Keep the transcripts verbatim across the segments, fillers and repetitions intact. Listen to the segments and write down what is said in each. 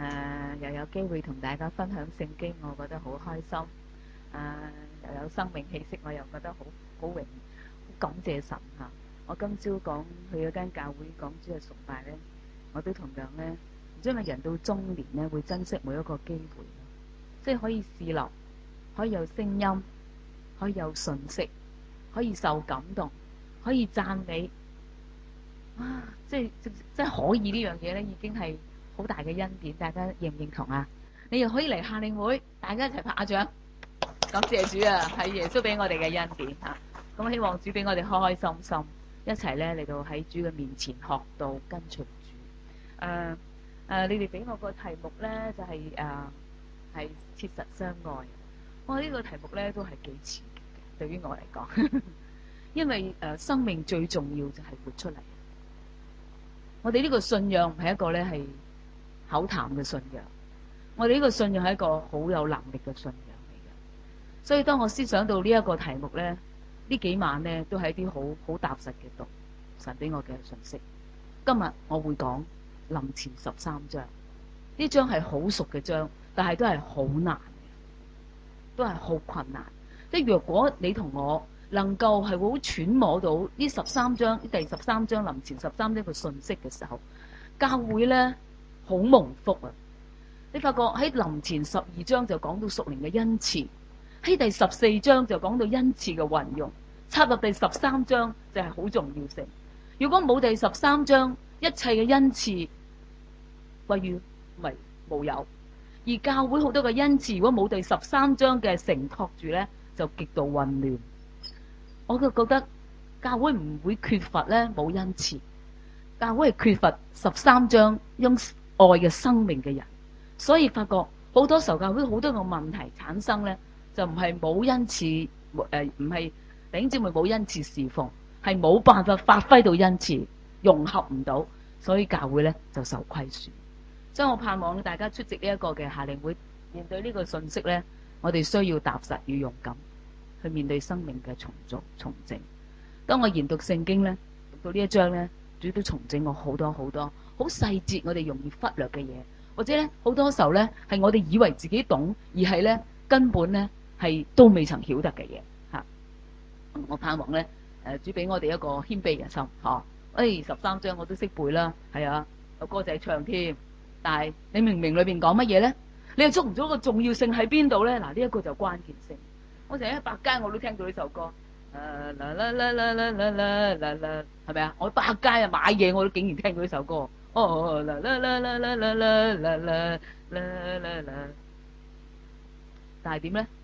呃、又有機會同大家分享聖經，我覺得好開心。誒、呃、又有生命氣息，我又覺得好好榮，好感謝神嚇。我今朝講去嗰間教會講主日崇拜咧，我都同樣咧，因為人到中年咧會珍惜每一個機會，即係可以試落，可以有聲音，可以有訊息，可以受感動，可以讚美。啊！即係即即可以呢樣嘢咧，已經係好大嘅恩典。大家認唔認同啊？你又可以嚟夏令會，大家一齊拍下掌，感謝主啊！係耶穌俾我哋嘅恩典嚇。咁、啊、希望主俾我哋開開心心，一齊咧嚟到喺主嘅面前學到跟隨主。誒、呃、誒、呃，你哋俾我個題目咧就係誒係切實相愛。我、哦、呢、這個題目咧都係幾刺激嘅，對於我嚟講，因為誒、呃、生命最重要就係活出嚟。我哋呢個信仰唔係一個咧係口談嘅信仰，我哋呢個信仰係一個好有能力嘅信仰嚟嘅。所以當我思想到呢一個題目咧，呢幾晚咧都係一啲好好踏實嘅道，神俾我嘅信息。今日我會講林前十三章，呢章係好熟嘅章，但係都係好難嘅，都係好困難。即係若果你同我能夠係會好揣摩到呢十三章，第十三章林前十三章嘅信息嘅時候，教會咧好蒙福啊！你發覺喺林前十二章就講到屬靈嘅恩賜，喺第十四章就講到恩賜嘅運用，插入第十三章就係好重要性。如果冇第十三章，一切嘅恩賜歸於咪冇有，而教會好多嘅恩賜，如果冇第十三章嘅承托住咧，就極度混亂。我就覺得教會唔會缺乏咧冇恩賜，教會係缺乏十三章用愛嘅生命嘅人，所以發覺好多時候教會好多個問題產生咧，就唔係冇恩賜，誒唔係弟兄姊妹冇恩賜侍奉，係冇辦法發揮到恩賜，融合唔到，所以教會咧就受虧損。所以我盼望大家出席呢一個嘅夏令會，面對呢個信息咧，我哋需要踏實與勇敢去面對生命嘅重組重整。當我研讀聖經咧，讀到呢一章咧，主都重整我好多好多好細節，我哋容易忽略嘅嘢，或者咧好多時候咧係我哋以為自己懂，而係咧根本咧係都未曾曉得嘅嘢吓。我盼望咧誒，主俾我哋一個謙卑嘅心吓。誒、哎，十三章我都識背啦，係啊，有歌仔唱添。但係你明唔明裏邊講乜嘢咧？你又捉唔到個重要性喺邊度咧？嗱，呢一個就關鍵性。我成日喺百佳我都聽到呢首歌，誒啦啦啦啦啦啦啦啦啦，係咪啊？我百佳啊買嘢我都竟然聽到呢首歌，哦啦啦啦啦啦啦啦啦啦啦啦，但係點咧？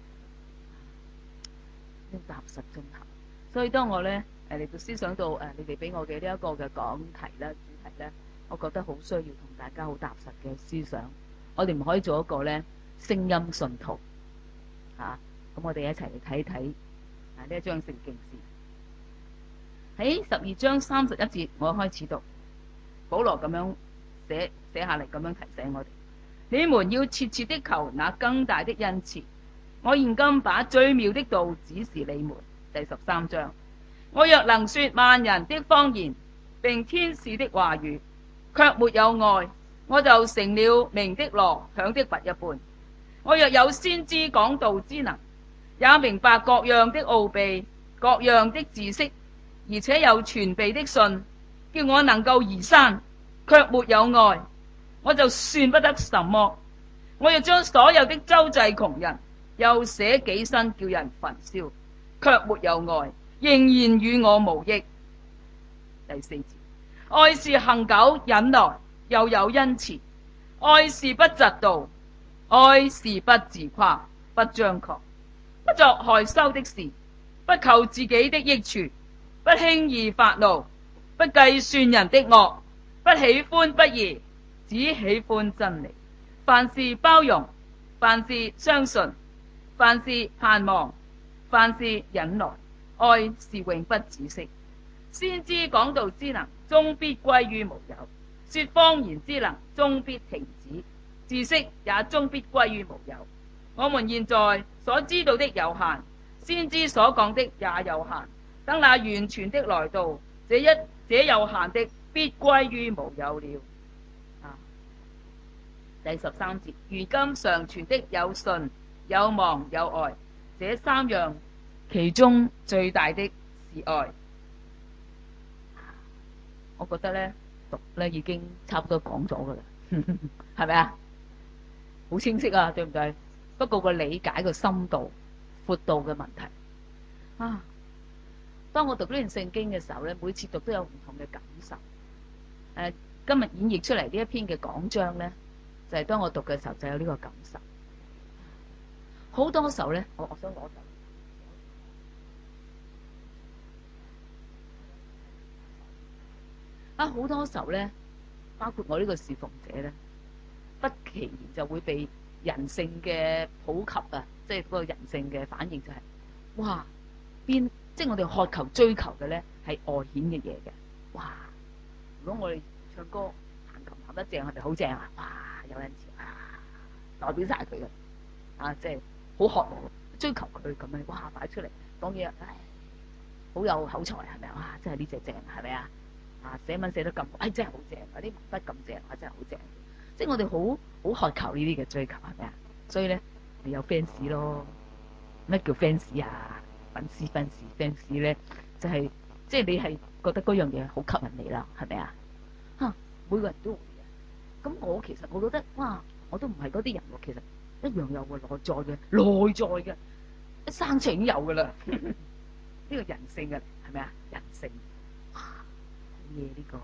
要踏實進行。所以當我咧誒嚟到思想到誒你哋俾我嘅呢一個嘅講題咧主題咧，我覺得好需要同大家好踏實嘅思想。我哋唔可以做一個咧聲音信徒嚇。咁我哋一齊嚟睇睇啊呢一章聖經詩。喺十二章三十一節，我開始讀，保羅咁樣寫寫下嚟，咁樣提醒我哋：你們要切切的求那更大的恩賜。我現今把最妙的道指示你們。第十三章，我若能說萬人的方言，並天使的話語，卻沒有愛，我就成了鳴的鑼，響的鈸一般。我若有先知講道之能，也明白各樣的奧秘，各樣的知識，而且有全備的信，叫我能夠移山，卻沒有愛，我就算不得什麼。我要將所有的周濟窮人，又捨己身叫人焚燒，卻沒有愛，仍然與我無益。第四節，愛是恒久忍耐，又有恩慈；愛是不嫉妒，愛是不自誇，不張狂，不作害羞的事，不求自己的益處，不輕易發怒，不計算人的惡，不喜歡不義，只喜歡真理。凡事包容，凡事相信，凡事盼望，凡事忍耐。愛是永不止息。先知講道之能，終必歸於無有；說方言之能，終必停止；知識也終必歸於無有。我們現在所知道的有限，先知所講的也有限。等那完全的來到，這一這有限的必歸於無有了。啊！ 第十三節，如今常存的有信、有望、有愛，這三樣，其中最大的是愛。我覺得咧讀咧已經差唔多講咗噶啦，係咪啊？好清晰啊，對唔對？不過個理解個深度、闊度嘅問題啊。當我讀呢段聖經嘅時候咧，每次讀都有唔同嘅感受。誒、呃，今日演繹出嚟呢一篇嘅講章咧，就係、是、當我讀嘅時候就有呢個感受。好多時候咧，我我想攞走啊！好多時候咧，包括我呢個侍奉者咧，不其然就會被人性嘅普及啊，即係嗰個人性嘅反應就係、是，哇！邊即係我哋渴求追求嘅咧係外顯嘅嘢嘅，哇！如果我哋唱歌彈琴彈得正，係咪好正啊？哇！有陣時啊，代表晒佢嘅啊，即係好渴望追求佢咁樣，哇！擺出嚟講嘢，唉，好有口才係咪啊？哇！真係呢隻正係咪啊？啊，寫文寫得咁，哎，真係好正，嗰啲文筆咁正，啊，真係好正。即係我哋好好渴求呢啲嘅追求係咪啊？所以咧，你有 fans 咯。咩叫 fans 啊？粉絲 fans fans 咧，就係即係你係覺得嗰樣嘢好吸引你啦，係咪啊？嚇，每個人都會嘅。咁我其實我覺得，哇，我都唔係嗰啲人喎，其實一樣有個內在嘅，內在嘅，一生出已經有噶啦。呢個人性嘅係咪啊？人性。嘢呢、這個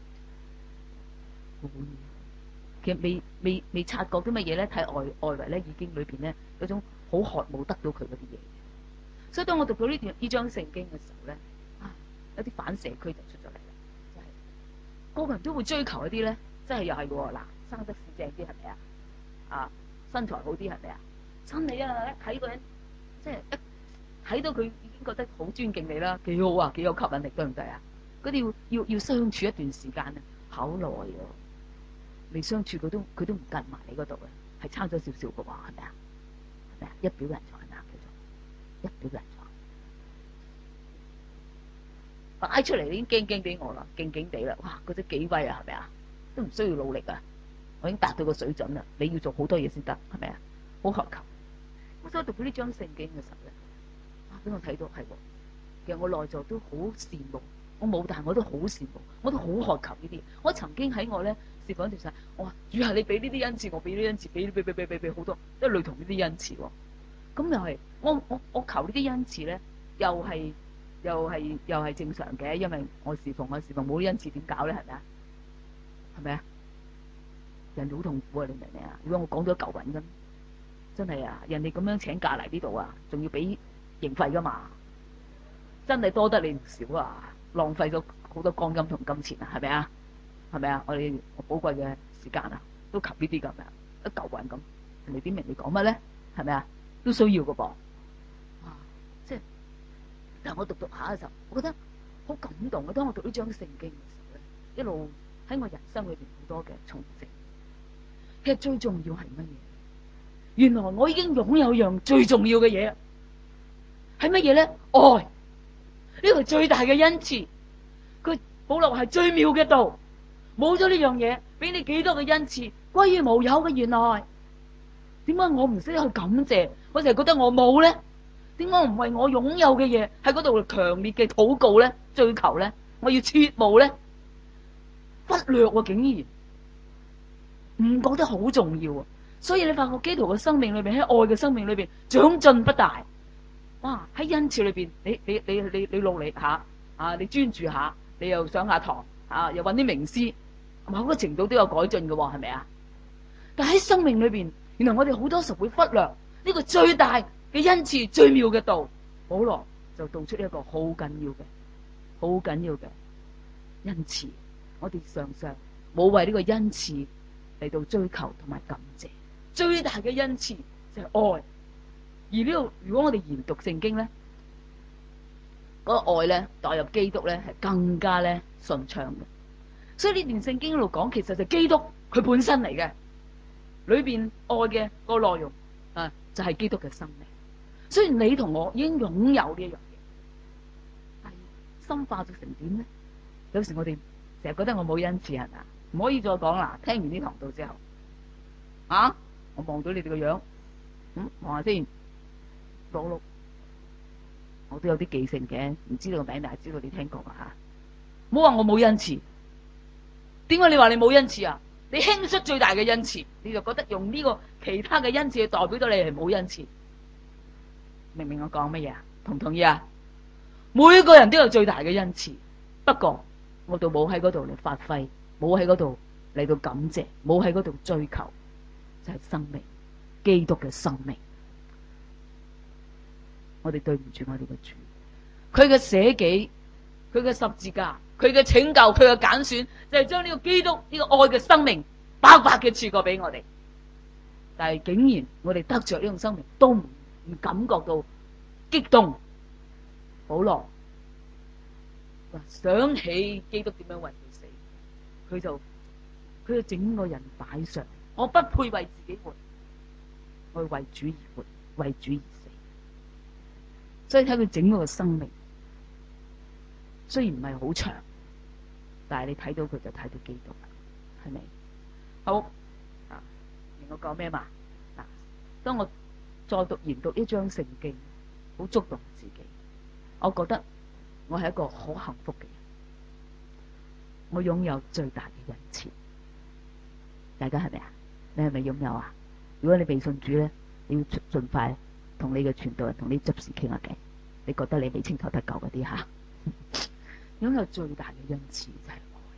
冇嘢，其實未未未察覺啲乜嘢咧，睇外外圍咧，已經裏邊咧嗰種好渴望得到佢嗰啲嘢。所以當我讀到呢段呢章聖經嘅時候咧，啊，有啲反射區就出咗嚟啦，就係、是、個個人都會追求一啲咧，真係又係喎，嗱，生得正啲係咪啊？啊，身材好啲係咪啊？真係啊！一睇個人，即係一睇到佢已經覺得好尊敬你啦，幾好啊，幾有吸引力，對唔對啊？佢哋要要要相處一段時間啊，好耐啊！你相處佢都佢都唔跟埋你嗰度啊，係差咗少少嘅話，係咪啊？係咪啊？一表人才啊，叫做一表人才，擺出嚟已經驚驚地我啦，勁勁地啦，哇！嗰隻幾威啊，係咪啊？都唔需要努力啊，我已經達到個水準啦。你要做好多嘢先得，係咪啊？好渴求。咁所以讀到呢章聖經嘅時候咧，啊，俾我睇到係喎，其實我內在都好羨慕。我冇，但係我都好羨慕，我都好渴求呢啲。我曾經喺我咧試過一段時間，我話主啊，你俾呢啲恩賜，我俾呢啲恩賜，俾俾俾俾俾俾好多，都係類同呢啲恩賜喎。咁又係，我我我求呢啲恩賜咧，又係又係又係正常嘅，因為我侍奉我侍奉冇啲恩賜點搞咧？係咪啊？係咪啊？人哋好痛苦啊！你明唔明啊？如果我講咗舊韻咁，真係啊！人哋咁樣請假嚟呢度啊，仲要俾刑費噶嘛？真係多得你唔少啊！浪費咗好多光陰同金錢啊，係咪啊？係咪啊？我哋寶貴嘅時間啊，都求呢啲咁樣一嚿雲咁，人哋點明你講乜咧？係咪啊？都需要嘅噃。啊，即係，但係我讀讀下嘅時候，我覺得好感動啊！當我讀呢章聖經嘅時候咧，一路喺我人生裏邊好多嘅重整。其實最重要係乜嘢？原來我已經擁有樣最重要嘅嘢，係乜嘢咧？愛。呢個係最大嘅恩賜，佢保羅話係最妙嘅道，冇咗呢樣嘢，俾你幾多嘅恩賜歸於無有嘅。原來點解我唔識得去感謝？我成日覺得我冇咧，點解我唔為我擁有嘅嘢喺嗰度強烈嘅禱告咧、追求咧？我要切慕咧，忽略喎、啊，竟然唔覺得好重要啊！所以你發覺基督徒嘅生命裏邊，喺愛嘅生命裏邊長進不大。哇！喺恩賜裏邊，你你你你你努力下啊，你專注下，你又上下堂啊，又揾啲名師，某個程度都有改進嘅喎，係咪啊？但喺生命裏邊，原來我哋好多時會忽略呢個最大嘅恩賜、最妙嘅道。保羅就道出一個好緊要嘅、好緊要嘅恩賜。我哋常常冇為呢個恩賜嚟到追求同埋感謝。最大嘅恩賜就係愛。而呢度，如果我哋研讀聖經咧，嗰個愛咧代入基督咧係更加咧順暢嘅。所以呢段聖經嗰度講，其實就基督佢本身嚟嘅，裏邊愛嘅個內容啊，就係基督嘅生命。雖然你同我已經擁有呢一樣嘢，但係深化咗成點咧？有時我哋成日覺得我冇恩賜係咪啊？唔可以再講啦。聽完呢堂道之後， 啊？我望到你哋個樣，嗯，望下先，六六，我都有啲記性嘅，唔知道個名，但係知道你聽過啊吓。唔好話我冇恩賜，點解你話你冇恩賜啊？你輕率最大嘅恩賜，你就覺得用呢個其他嘅恩賜去代表咗你係冇恩賜，明唔明我講乜嘢啊？同唔同意啊？每個人都有最大嘅恩賜，不過我哋冇喺嗰度嚟發揮，冇喺嗰度嚟到感謝，冇喺嗰度追求，就係生命，基督嘅生命。我哋對唔住我哋嘅主，佢嘅捨己，佢嘅十字架，佢嘅拯救，佢嘅揀選，就係將呢個基督呢個愛嘅生命白白嘅賜過俾我哋。但係竟然我哋得着呢種生命，都唔唔感覺到激動。保羅想起基督點樣為佢死，佢就佢就整個人擺上，我不配為自己活，我為主而活，為主而死。所以睇佢整個生命，雖然唔係好長，但係你睇到佢就睇到基督啦，係咪？好啊，明我講咩嘛？嗱，當我再讀研讀一章聖經，好觸動自己。我覺得我係一個好幸福嘅人，我擁有最大嘅恩賜。大家係咪啊？你係咪擁有啊？如果你未信主咧，你要盡快同你嘅傳道人同你執事傾下偈。你覺得你未清楚得救嗰啲吓，擁有最大嘅恩賜就係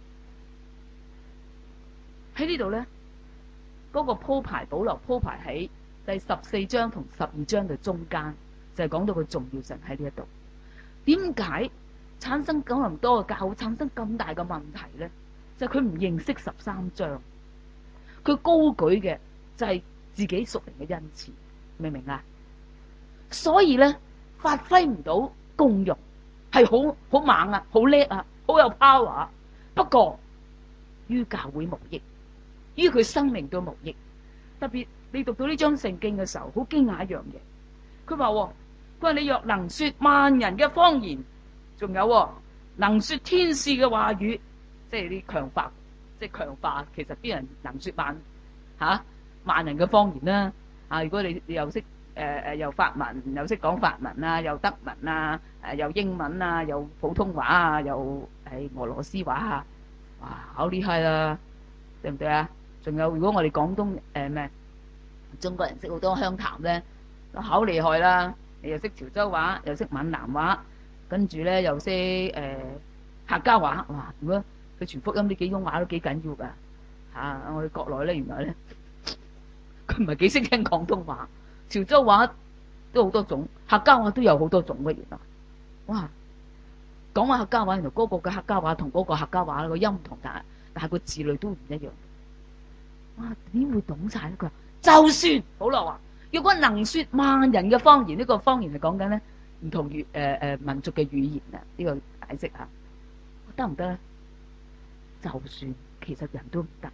愛。喺呢度咧，嗰個鋪排保羅鋪排喺第十四章同十二章嘅中間，就係講到個重要性喺呢一度。點解產生咁咁多嘅教會產生咁大嘅問題咧？就係佢唔認識十三章，佢高舉嘅就係自己屬靈嘅恩賜，明唔明啊？所以咧，發揮唔到功用，係好好猛啊，好叻啊，好有 power。不過於教會無益，於佢生命都無益。特別你讀到呢章聖經嘅時候，好驚訝一樣嘢。佢話。佢話你若能說萬人嘅方言，仲有能說天使嘅話語，即係啲強化，即係強化。其實邊人能說萬吓、啊、萬人嘅方言啦？啊，如果你你又識誒誒又法文，又識講法文啊，又德文啊，誒又英文啊，又普通話啊，又係俄羅斯話啊，哇，好厲害啦，對唔對啊？仲有如果我哋廣東誒咩、呃、中國人識好多鄉談咧，都好厲害啦。你又識潮州話，又識閩南話，跟住咧又識誒、呃、客家話。哇！如果佢傳福音呢幾種話都幾緊要噶嚇、啊。我哋國內咧原來咧佢唔係幾識聽廣東話，潮州話都好多種，客家話都有好多種嘅原來。哇！講話客家話，原來嗰個嘅客家話同嗰個客家話個音唔同，但係但係個字類都唔一樣。哇！點會懂晒咧？佢話就算好啦話。如果能說萬人嘅方言，呢、這個方言係講緊咧唔同語誒誒民族嘅語言啊，呢、這個解釋吓得唔得咧？就算其實人都唔得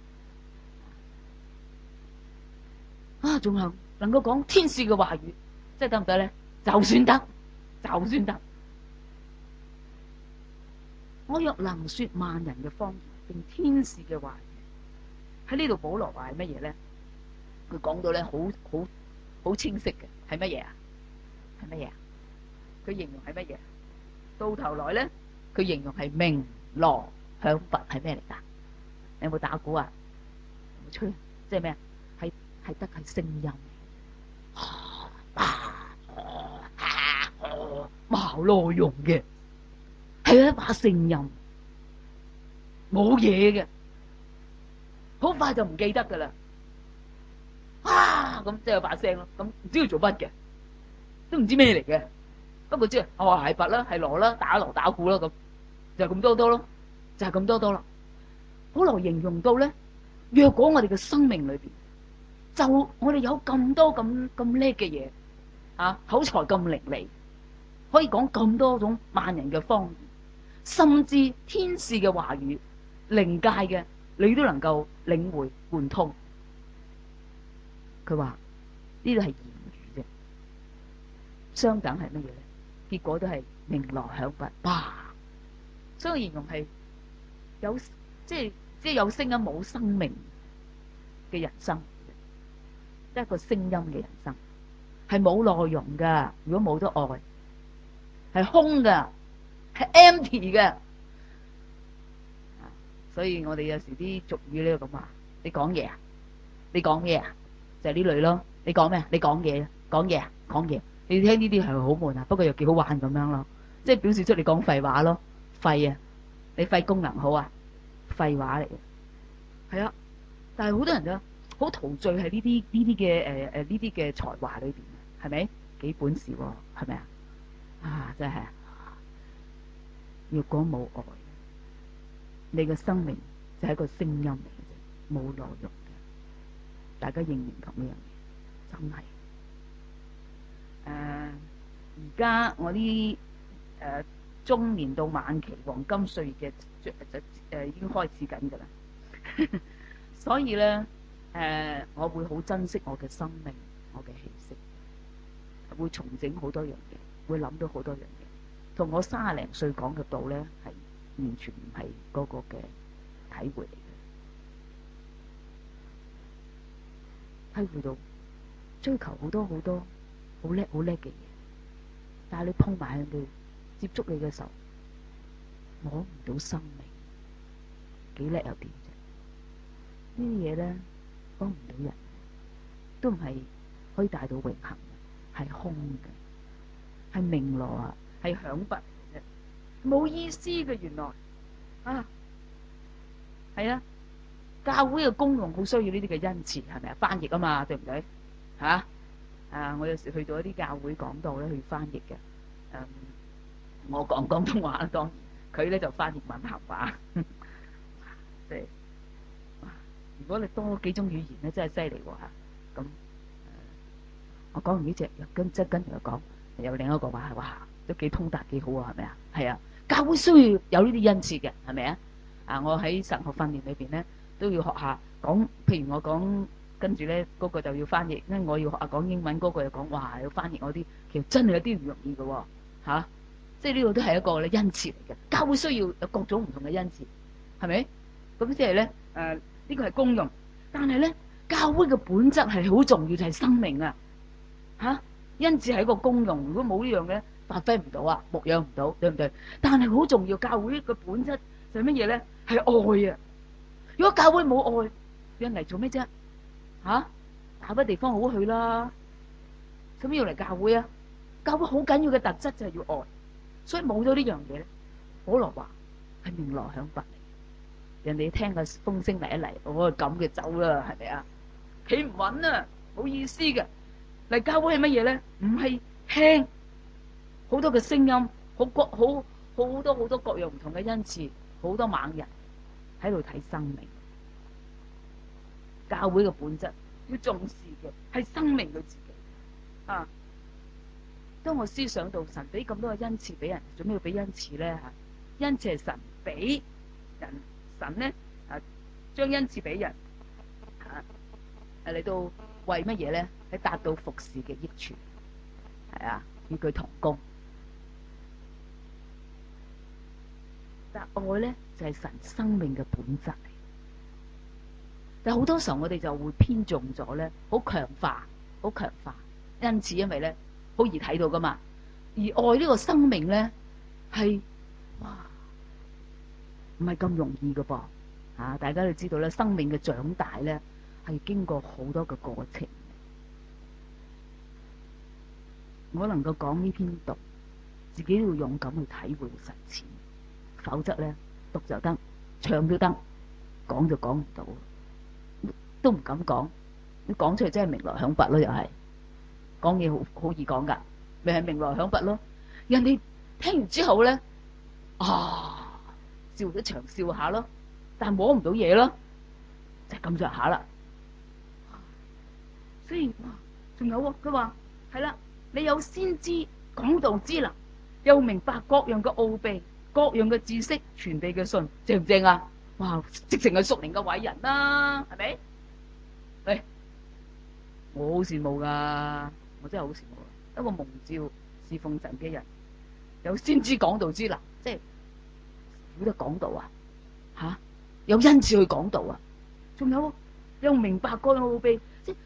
啊，仲有能夠講天使嘅話語，即係得唔得咧？就算得，就算得。我若能說萬人嘅方言，並天使嘅話語，喺呢度保羅話係乜嘢咧？佢講到咧，好好好清晰嘅，係乜嘢啊？係乜嘢啊？佢形容係乜嘢？到頭來咧，佢形容係鳴鑼響鈸，係咩嚟噶？你有冇打鼓啊？有冇吹？即係咩啊？係係得係聲音，冇內容嘅，係一把聲音，冇嘢嘅，好快就唔記得噶啦。啊，咁即係有把聲咯，咁唔知要做乜嘅，都唔知咩嚟嘅。不過即係哦係鈸啦，係鑼啦，打鑼打鼓啦，咁就係咁多多咯，就係咁多多啦。保羅形容到咧，若果我哋嘅生命裏邊，就我哋有咁多咁咁叻嘅嘢，啊口才咁伶俐，可以講咁多種萬人嘅方言，甚至天使嘅話語、靈界嘅，你都能夠領會貫通。佢話呢度係言語啫，相等係乜嘢咧？結果都係鳴鑼響鈸，哇！所以我形容係有即係即係有聲音冇生命嘅人生。 即係一個聲音嘅人生，係冇內容噶。如果冇咗愛，係空噶，係 empty 嘅。所以我哋有時啲俗語咧咁話：你講嘢啊，你講嘢啊，就係呢類咯。你講咩啊？你講嘢，講嘢啊，講嘢。你聽呢啲係好悶啊，不過又幾好玩咁樣咯。即係表示出你講廢話咯，廢啊！你肺功能好啊，廢話嚟嘅。係啊，但係好多人都好陶醉喺呢啲呢啲嘅誒誒呢啲嘅才華裏邊，係咪？幾本事喎，係咪啊？啊，真係！如果冇愛，你嘅生命就係一個聲音嚟嘅啫，冇內容嘅。大家認唔認同呢樣嘢？真係。誒，而家我啲誒中年到晚期黃金歲月嘅就誒已經開始緊㗎啦。所以咧誒，我會好珍惜我嘅生命，我嘅氣息，會重整好多樣嘢，會諗到好多樣嘢。同我三十零歲講嘅道咧，係完全唔係嗰個嘅體會嚟嘅，體會到追求好多好多好叻好叻嘅嘢，但係你碰埋去接觸你嘅時候，摸唔到生命，幾叻又點啫？呢啲嘢咧幫唔到人，都唔係可以帶到永恆嘅，係空嘅，係名羅啊，係響筆嚟嘅，冇意思嘅。原來啊，係啊，教會嘅功用好需要呢啲嘅恩賜，係咪啊？翻譯啊嘛，對唔對？吓啊！我有時去到一啲教會講道咧，去翻譯嘅。嗯，我講廣東話啦，當然佢咧就翻譯閩南話。即係，如果你多幾種語言咧，真係犀利喎嚇。咁，我講完呢隻，跟即係跟住又講，有另一個話係哇，都幾通達幾好啊，係咪啊？係啊，教會需要有呢啲恩賜嘅，係咪啊？啊，我喺神學訓練裏邊咧，都要學下講，譬如我講。跟住咧，嗰個就要翻譯，因為我要學下講英文，嗰個又講，哇，要翻譯我啲，其實真係有啲唔容易嘅喎，嚇！即係呢個都係一個咧恩賜嚟嘅。教會需要有各種唔同嘅恩賜，係咪？咁即係咧，誒呢個係功用，但係咧教會嘅本質係好重要，就係生命啊！嚇，恩賜係一個功用，如果冇呢樣嘅，發揮唔到啊，牧養唔到，對唔對？但係好重要，教會嘅本質就係乜嘢咧？係愛啊！如果教會冇愛，人嚟做咩啫？吓，打乜地方好去啦？咁要嚟教會啊？教會好緊要嘅特質就係要愛，所以冇咗呢樣嘢咧，保羅話係鳴鑼響鈸嚟。人哋聽個風聲嚟一嚟，我咁嘅走啦，係咪啊？企唔穩啊，冇意思嘅。嚟教會係乜嘢咧？唔係聽好多嘅聲音，好各好好多好多各樣唔同嘅恩賜，好多猛人喺度睇生命。教會嘅本質要重視嘅係生命佢自己啊！當我思想到神俾咁多嘅恩賜俾人，做咩要俾恩賜咧？吓，恩賜係神俾人，神咧啊將恩賜俾人啊嚟到為乜嘢咧？係達到服侍嘅益處，係啊，與佢同工。但愛咧就係神生命嘅本質。但好多時候我哋就會偏重咗咧，好強化，好強化，因此因為咧好易睇到噶嘛。而愛呢個生命咧係哇唔係咁容易噶噃吓，大家都知道咧，生命嘅長大咧係經過好多嘅過程。我能夠講呢篇讀，自己都要勇敢去體會實踐，否則咧讀就得，唱都得，講就講唔到。都唔敢講，你講出嚟真係鳴鑼響鈸咯，又係講嘢好好易講噶，咪係鳴鑼響鈸咯。人哋聽完之後咧，啊笑咗場笑下咯，但係摸唔到嘢咯，就係咁上下啦。所以哇，仲有喎，佢話係啦，你有先知講道之能，又明白各樣嘅奧秘，各樣嘅知識，傳遞嘅信，正唔正啊？哇，直情係屬靈嘅偉人啦，係咪？喂，我好羨慕噶，我真係好羨慕。一個蒙召侍奉神嘅人，有先知講道之能，即係曉得講道啊，吓、啊、有恩賜去講道啊，仲有又明白各樣奧秘，即係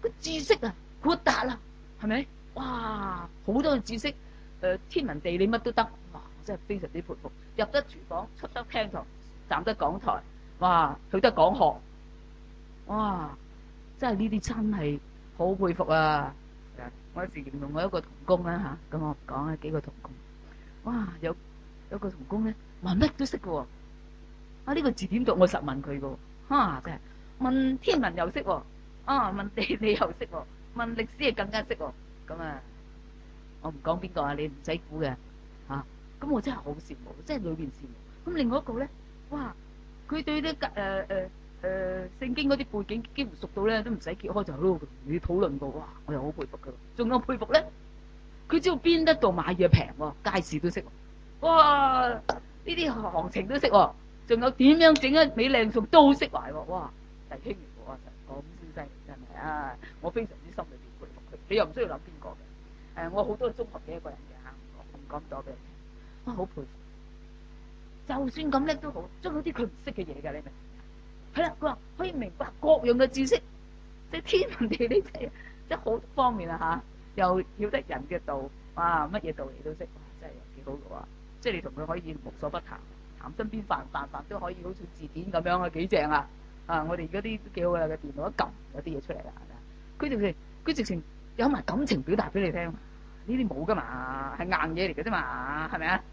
個知識啊，豁達啦，係咪？哇，好多嘅知識，誒、呃，天文地理乜都得，哇！我真係非常之佩服。入得廚房，出得廳堂，站得講台，哇，去得講學，哇！真係呢啲真係好佩服啊！我有時形容我一個童工啦吓，咁我唔講啊，幾個童工，哇！有有個童工咧，問乜都識嘅喎，啊呢、這個字點讀？我實問佢嘅，哈真係問天文又識喎，啊問地理又識喎，問歷史係更加識喎，咁啊，我唔講邊個啊，你唔使估嘅吓，咁、啊、我真係好羨慕，真係裏邊羨慕。咁另外一個咧，哇！佢對啲誒誒誒聖經嗰啲背景幾乎熟到咧，都唔使揭開就喺度同你討論過，哇！我又好佩服佢。仲有佩服咧，佢知道邊一度買嘢平喎，街市都識喎，哇！呢啲行情都識喎，仲有點樣整一味靚餸都識埋喎，哇！弟兄嚟嘅喎，咁先犀利真係啊！我非常之心裏邊佩服佢。你又唔需要諗邊個嘅，誒，我好多中學嘅一個人嘅嚇，唔講咁多俾你聽，啊，好佩服。就算咁叻都好，仲有啲佢唔識嘅嘢㗎，你明？係啦，佢話可以明白各樣嘅知識，即係天文地理，即係即係好方面啊嚇，又曉得人嘅道，哇，乜嘢道理都識，真係幾好嘅喎！即係你同佢可以無所不談，談身邊飯飯飯都可以好似字典咁樣啊，幾正啊！啊，我哋而家啲都幾好啊，個電腦一撳有啲嘢出嚟啦，係咪？佢直情佢直情有埋感情表達俾你聽，呢啲冇噶嘛，係硬嘢嚟嘅啫嘛，係咪啊？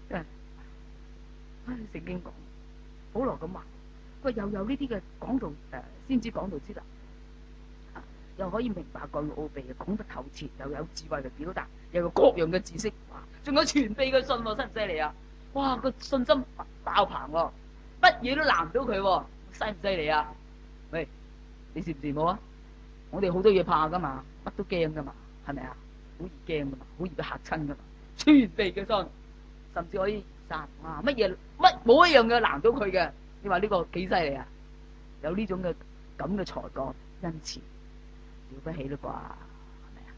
唉，聖經講，保羅咁話，佢又有呢啲嘅講道誒，先知講道之能，又可以明白個奧秘，講得透徹，又有智慧嘅表達，又有各樣嘅知識，哇！仲有傳秘嘅信，犀唔犀利啊？哇！個信心爆棚喎，乜嘢都難唔到佢，犀唔犀利啊？喂，你羨唔羨慕啊？我哋好多嘢怕噶嘛，乜都驚噶嘛，係咪啊？好易驚噶嘛，好易俾嚇親噶嘛，傳秘嘅信，甚至可以散，哇！乜嘢乜冇一樣嘅難到佢嘅，你話呢個幾犀利啊？有呢種嘅咁嘅才幹恩賜，了不起啦啩，係咪啊？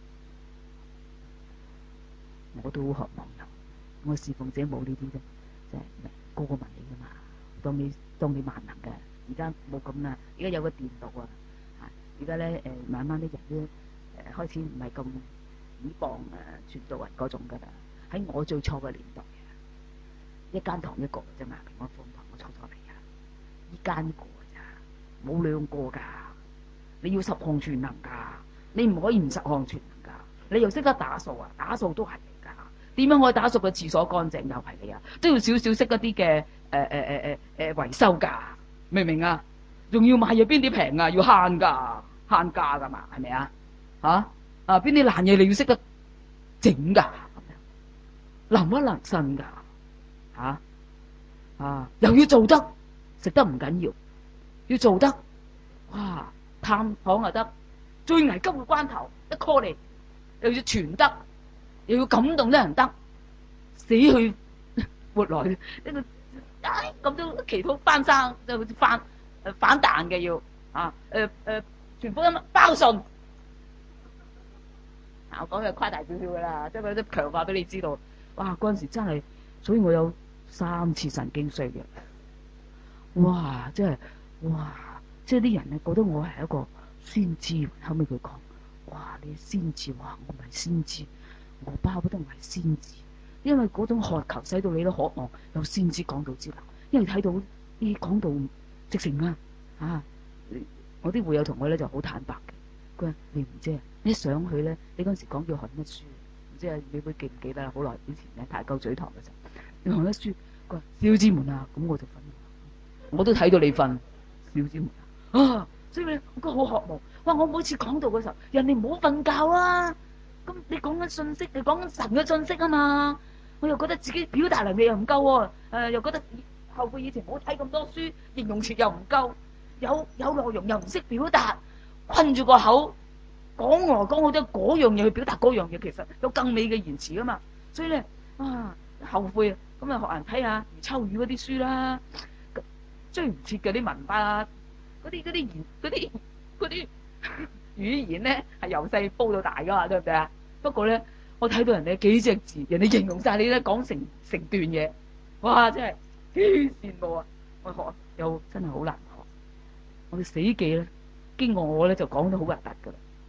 我都好渴望有，我侍奉者冇呢啲啫，即係個個問你噶嘛，當你當你萬能嘅，而家冇咁啦，而家有個電腦啊，而家咧誒慢慢啲人都誒、呃、開始唔係咁倚傍誒傳道人嗰種噶啦，喺我最初嘅年代。一間堂一個啫嘛，平安福音堂我初初嚟啊，依間一個咋，冇兩個噶，你要十項全能噶，你唔可以唔十項全能噶，你又識得打掃啊，打掃都係嚟噶，點樣可以打掃個廁所乾淨又係你啊，都要少少識一啲嘅誒誒誒誒誒維修噶，明唔明啊？仲要買嘢邊啲平啊，要慳噶，慳價噶嘛，係咪啊？吓啊邊啲爛嘢你要識得整噶，能屈能伸噶。啊啊！又要做得食得唔緊要，要做得哇！探訪又得，最危急嘅關頭一 call 你，又要傳得，又要感動啲人得，死去活來呢個唉咁都祈禱翻生，即係好似翻誒反彈嘅要啊誒誒傳福音包信。我講嘅誇大少少噶啦，即係佢都強化俾你知道。哇！嗰陣時真係，所以我有三次神經衰弱，哇！即係哇！即係啲人咧覺得我係一個先知，後尾佢講：哇！你係先知，哇！我唔係先知，我巴不得唔係先知，因為嗰種渴求使到你都渴望有先知講道之流，因為睇到呢啲講道直情啊啊！我啲會友同我咧就好坦白嘅，佢話你唔知啊，你一上去咧，你嗰陣時講叫韓一書，唔知啊你會記唔記得啦？好耐以前咧太舊嘴堂嘅時候。你學得書，佢話小子們啊，咁我就瞓，我都睇到你瞓，小子們啊，所以咧我覺得好渴望。哇！我每次講道嘅時候，人哋唔好瞓覺啊，咁你講緊信息，你講緊神嘅信息啊嘛，我又覺得自己表達能力又唔夠喎，誒、呃、又覺得後輩以前冇睇咁多書，形容詞又唔夠，有有內容又唔識表達，困住個口講來講去都嗰樣嘢去表達嗰樣嘢，其實有更美嘅言辭啊嘛，所以咧啊後悔啊！咁啊，學人睇下余秋雨嗰啲書啦，追唔切嗰啲文化，嗰啲嗰啲言嗰啲嗰啲語言咧，係由細煲到大噶嘛，對唔對啊？不過咧，我睇到人哋幾隻字，人哋形容晒你咧，講成成段嘢，哇！真係幾羨慕啊！我學又真係好難學，我哋死記咧，經過我咧就講得好核突噶啦，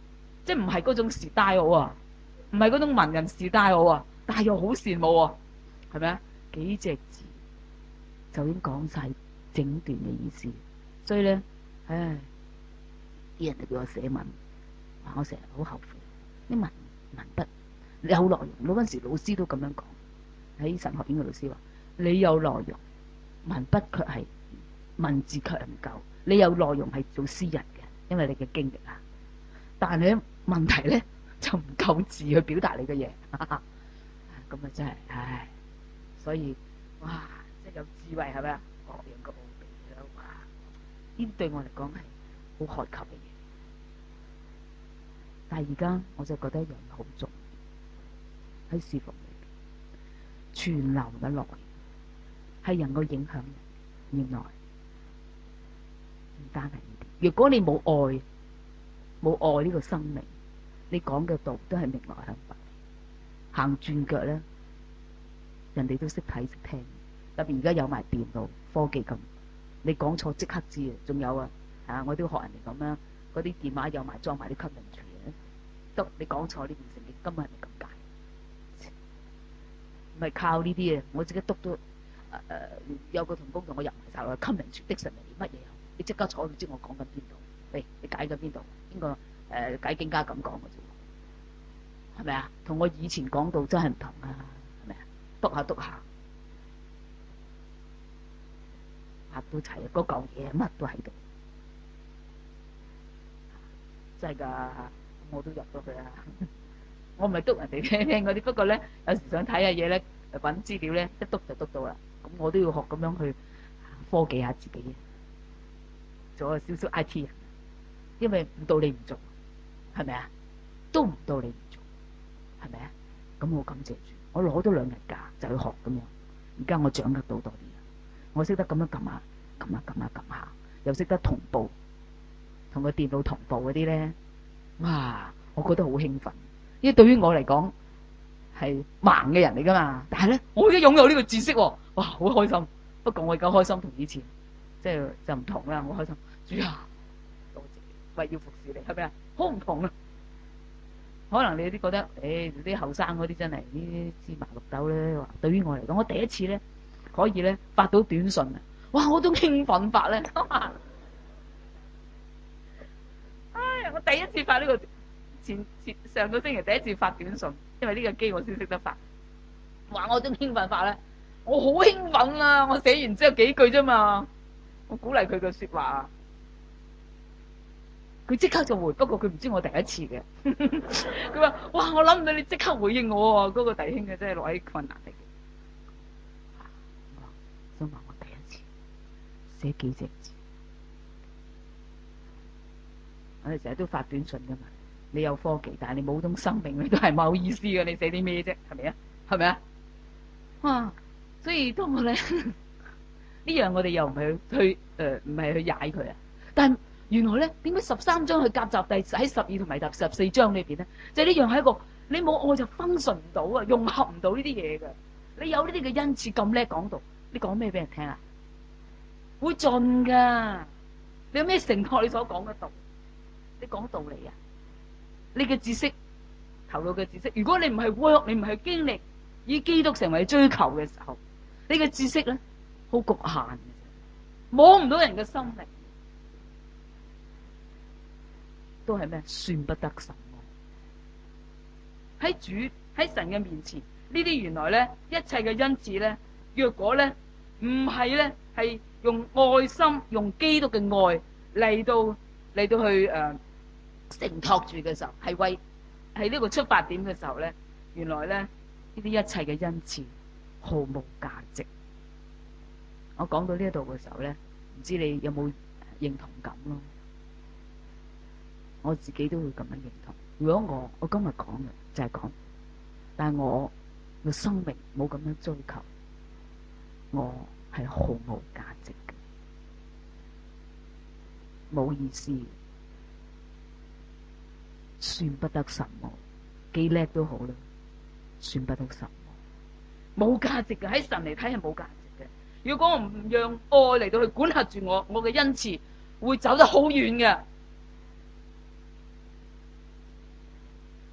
即係唔係嗰種 style 啊，唔係嗰種文人 style 啊，但係又好羨慕啊，係咪啊？幾隻字就已經講晒整段嘅意思，所以咧，唉，啲人就叫我寫文，我成日好後悔啲文文筆有內容。嗰陣時老師都咁樣講，喺神學院嘅老師話：你有內容，文筆卻係文字卻唔夠。你有內容係做詩人嘅，因為你嘅經歷啊。但係咧問題咧就唔夠字去表達你嘅嘢，咁啊真係唉，所以哇，即係有智慧係咪啊？各樣嘅奧秘啦，哇！呢啲對我嚟講係好渴求嘅嘢。但係而家我就覺得一樣好重要，喺侍奉裏邊，傳流嘅內容係能夠影響人。原來唔單係呢啲，如果你冇愛，冇愛呢個生命，你講嘅道都係明來向白，行轉腳咧，人哋都識睇識聽。特別而家有埋電腦科技咁，你講錯即刻知啊！仲有啊，啊我都學人哋咁樣，嗰啲電話有埋裝埋啲 commentary 嘅，得你講錯呢件聖經根本係咪咁解？唔係靠呢啲啊！我自己督到誒、呃、有個同工同我入埋晒落 commentary dictionary 乜嘢啊？你即刻坐，你知我講緊邊度？喂，你解緊邊度？邊個誒解經家咁講嘅啫？係咪啊？同我以前講到真係唔同啊！係咪啊？篤下篤下，嚇到齊啊！嗰嚿嘢乜都喺度，真係㗎！我都入咗去啊！我唔係篤人哋聽聽嗰啲，不過咧有時想睇下嘢咧，揾資料咧，一篤就篤到啦。咁我都要學咁樣去科技下自己，做個少少 I T 人。因為唔到你唔做，係咪啊？都唔到你唔做，係咪啊？咁我感謝主，我攞咗兩日假就去學咁樣。而家我掌握到多啲，我識得咁樣撳下、撳下、撳下、撳下，又識得同步，同個電腦同步嗰啲咧，哇！我覺得好興奮，因為對於我嚟講係盲嘅人嚟噶嘛。但係咧，我而家擁有呢個知識，哇！好開心。不過我而家開心同以前即係就唔同啦。我開心，主啊！為要服侍你，係咪啊？好唔同啊！可能你有啲覺得，誒啲後生嗰啲真係啲芝麻綠豆咧。話對於我嚟講，我第一次咧可以咧發到短信啊！哇！我種興奮法咧，哎呀！我第一次發呢個前前上個星期第一次發短信，因為呢個機我先識得發。話我種興奮法咧，我好興奮啊！我寫完之後幾句啫嘛，我鼓勵佢嘅説話。佢即刻就回，不過佢唔知我第一次嘅。佢話：哇！我諗唔到你即刻回應我喎，嗰個弟兄嘅真係落喺困難嚟嘅。想話我第一次寫幾隻字，我哋成日都發短信噶嘛。你有科技，但係你冇種生命，你都係冇意思嘅。你寫啲咩啫？係咪啊？係咪啊？哇！所以當我咧呢樣，我哋又唔係去誒，唔係去踩佢啊，但係。原來咧，點解十三章去夾雜第喺十二同埋第十四章裏邊咧？就係呢樣係一個你冇愛就 function 唔到啊，融合唔到呢啲嘢嘅。你有呢啲嘅恩賜咁叻講道，你講咩俾人聽啊？會盡噶。你有咩承托你所講嘅道？你講道理啊？你嘅知識，頭腦嘅知識，如果你唔係 work，你唔係經歷以基督成為追求嘅時候，你嘅知識咧好局限嘅，摸唔到人嘅心靈。都係咩？算不得什麼。喺主喺神嘅面前，呢啲原來咧一切嘅恩賜咧，若果咧唔係咧係用愛心、用基督嘅愛嚟到嚟到去誒承托住嘅時候，係為係呢個出發點嘅時候咧，原來咧呢啲一切嘅恩賜毫無價值。我講到呢一度嘅時候咧，唔知你有冇認同感咯？我自己都會咁樣認同。如果我我今日講嘅就係講，但係我嘅生命冇咁樣追求，我係毫無價值嘅，冇意思，算不得什麼，幾叻都好啦，算不得什麼，冇價值嘅。喺神嚟睇係冇價值嘅。如果我唔讓愛嚟到去管轄住我，我嘅恩賜會走得好遠嘅。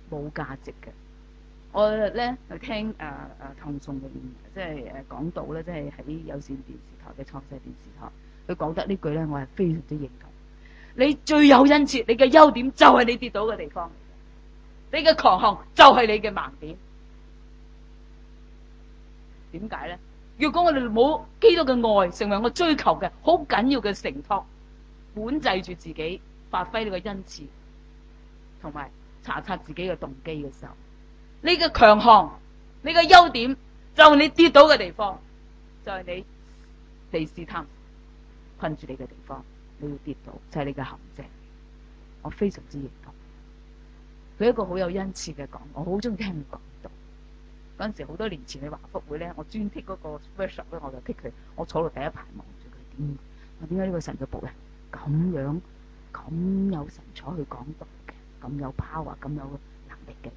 冇價值嘅。我咧去聽誒誒唐崇榮即係誒講道咧，即係喺有線電視台嘅創世電視台，佢講得呢句咧，我係非常之認同。你最有恩賜，你嘅優點就係你跌倒嘅地方，你嘅強項就係你嘅盲點。點解咧？如果我哋冇基督嘅愛成為我追求嘅好緊要嘅承托，管制住自己發揮呢個恩賜，同埋查察自己嘅動機嘅時候，你嘅強項、你嘅優點就係你跌倒嘅地方，就係你被試探困住你嘅地方，你要跌倒就係你嘅陷阱。我非常之認同佢一個好有恩賜嘅講，我好中意聽佢講道。嗰陣時好多年前喺華福會咧，我專剔嗰個 workshop 咧，我就剔佢，我坐到第一排望住佢。點我點解呢個神嘅僕人咁樣咁有神采去講道嘅，咁有 power 咁有能力嘅？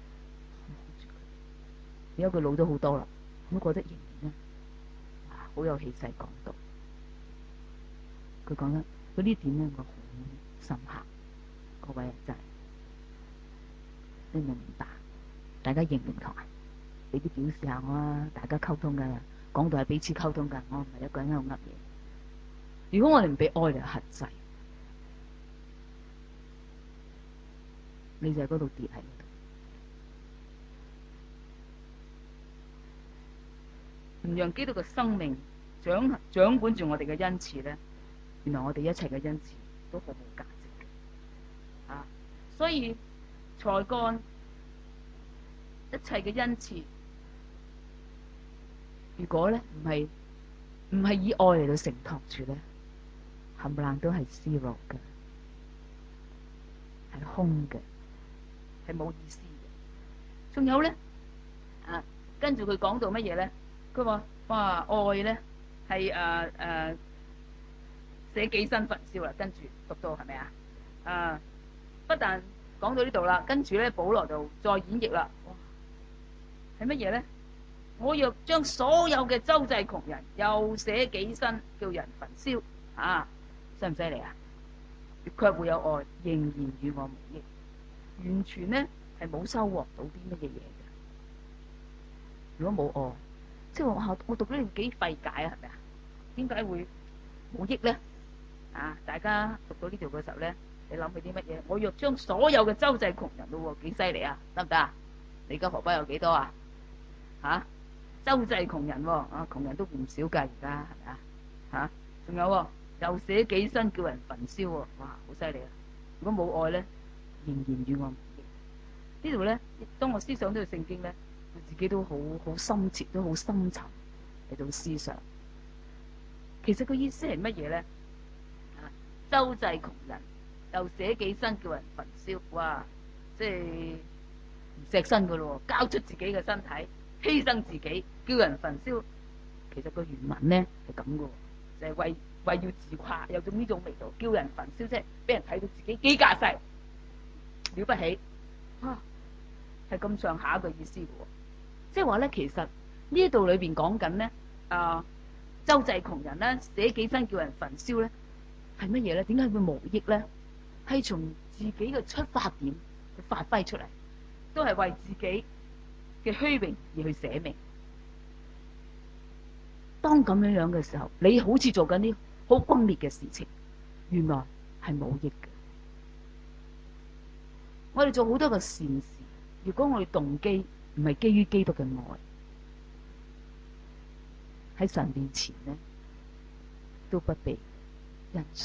而家佢老咗好多啦，我都覺得仍然咧，哇，好有氣勢講道。佢講得佢呢點咧，我好深刻。各位真係你明唔明白？大家認唔認同啊？俾啲表示下我啊！大家溝通嘅，講道係彼此溝通嘅，我唔係一個人喺度噏嘢。如果我哋唔俾愛嚟克制，你就喺嗰度跌喺嗰度，唔讓基督嘅生命掌掌管住我哋嘅恩賜咧，原來我哋一切嘅恩賜都好冇價值嘅啊！所以才幹一切嘅恩賜，如果咧唔係唔係以愛嚟到承托住咧，冚唪唥都係 zero 嘅，係空嘅，係冇意思嘅。仲有咧啊，跟住佢講到乜嘢咧？佢話哇，愛咧係誒誒捨己身焚燒啦。跟住讀到係咪啊？啊，不但講到呢度啦，跟住咧保羅就再演繹啦。哇，係乜嘢咧？我若將所有嘅周濟窮人，又捨己身叫人焚燒，啊，犀唔犀利啊？卻會有愛，仍然與我無益，完全咧係冇收穫到啲乜嘢嘢嘅。如果冇愛，即係話我讀呢段幾費解啊？係咪啊？點解會冇益咧？啊，大家讀到呢條嘅時候咧，你諗起啲乜嘢？我若將所有嘅周濟窮人咯，幾犀利啊？得唔得啊？你而家荷包有幾多啊？吓？周濟窮人喎，啊，窮人都唔少㗎，而家係咪啊？嚇，仲有喎，又捨己身叫人焚燒喎，哇，好犀利啊！如果冇愛咧，仍然與我無益。呢度咧，當我思想呢個聖經咧，我自己都好好深切，都好深沉嚟到思想。其實個意思係乜嘢咧？啊，周濟窮人，又捨己身叫人焚燒，哇！即係唔錫身㗎咯，交出自己嘅身體。犧牲自己叫人焚燒，其實個原文咧係咁嘅，就係、是、為為要自誇，有種呢種味道，叫人焚燒，即係俾人睇到自己幾架勢了不起，啊，係咁上下嘅意思嘅，即係話咧，其實呢度裏邊講緊咧，啊，周濟窮人咧，捨己身叫人焚燒咧，係乜嘢咧？點解會無益咧？係從自己嘅出發點去發揮出嚟，都係為自己嘅虛榮而去捨命。當咁樣樣嘅時候，你好似做緊啲好轟烈嘅事情，原來係冇益嘅。我哋做好多嘅善事，如果我哋動機唔係基於基督嘅愛，喺神面前呢，都不被欣賞。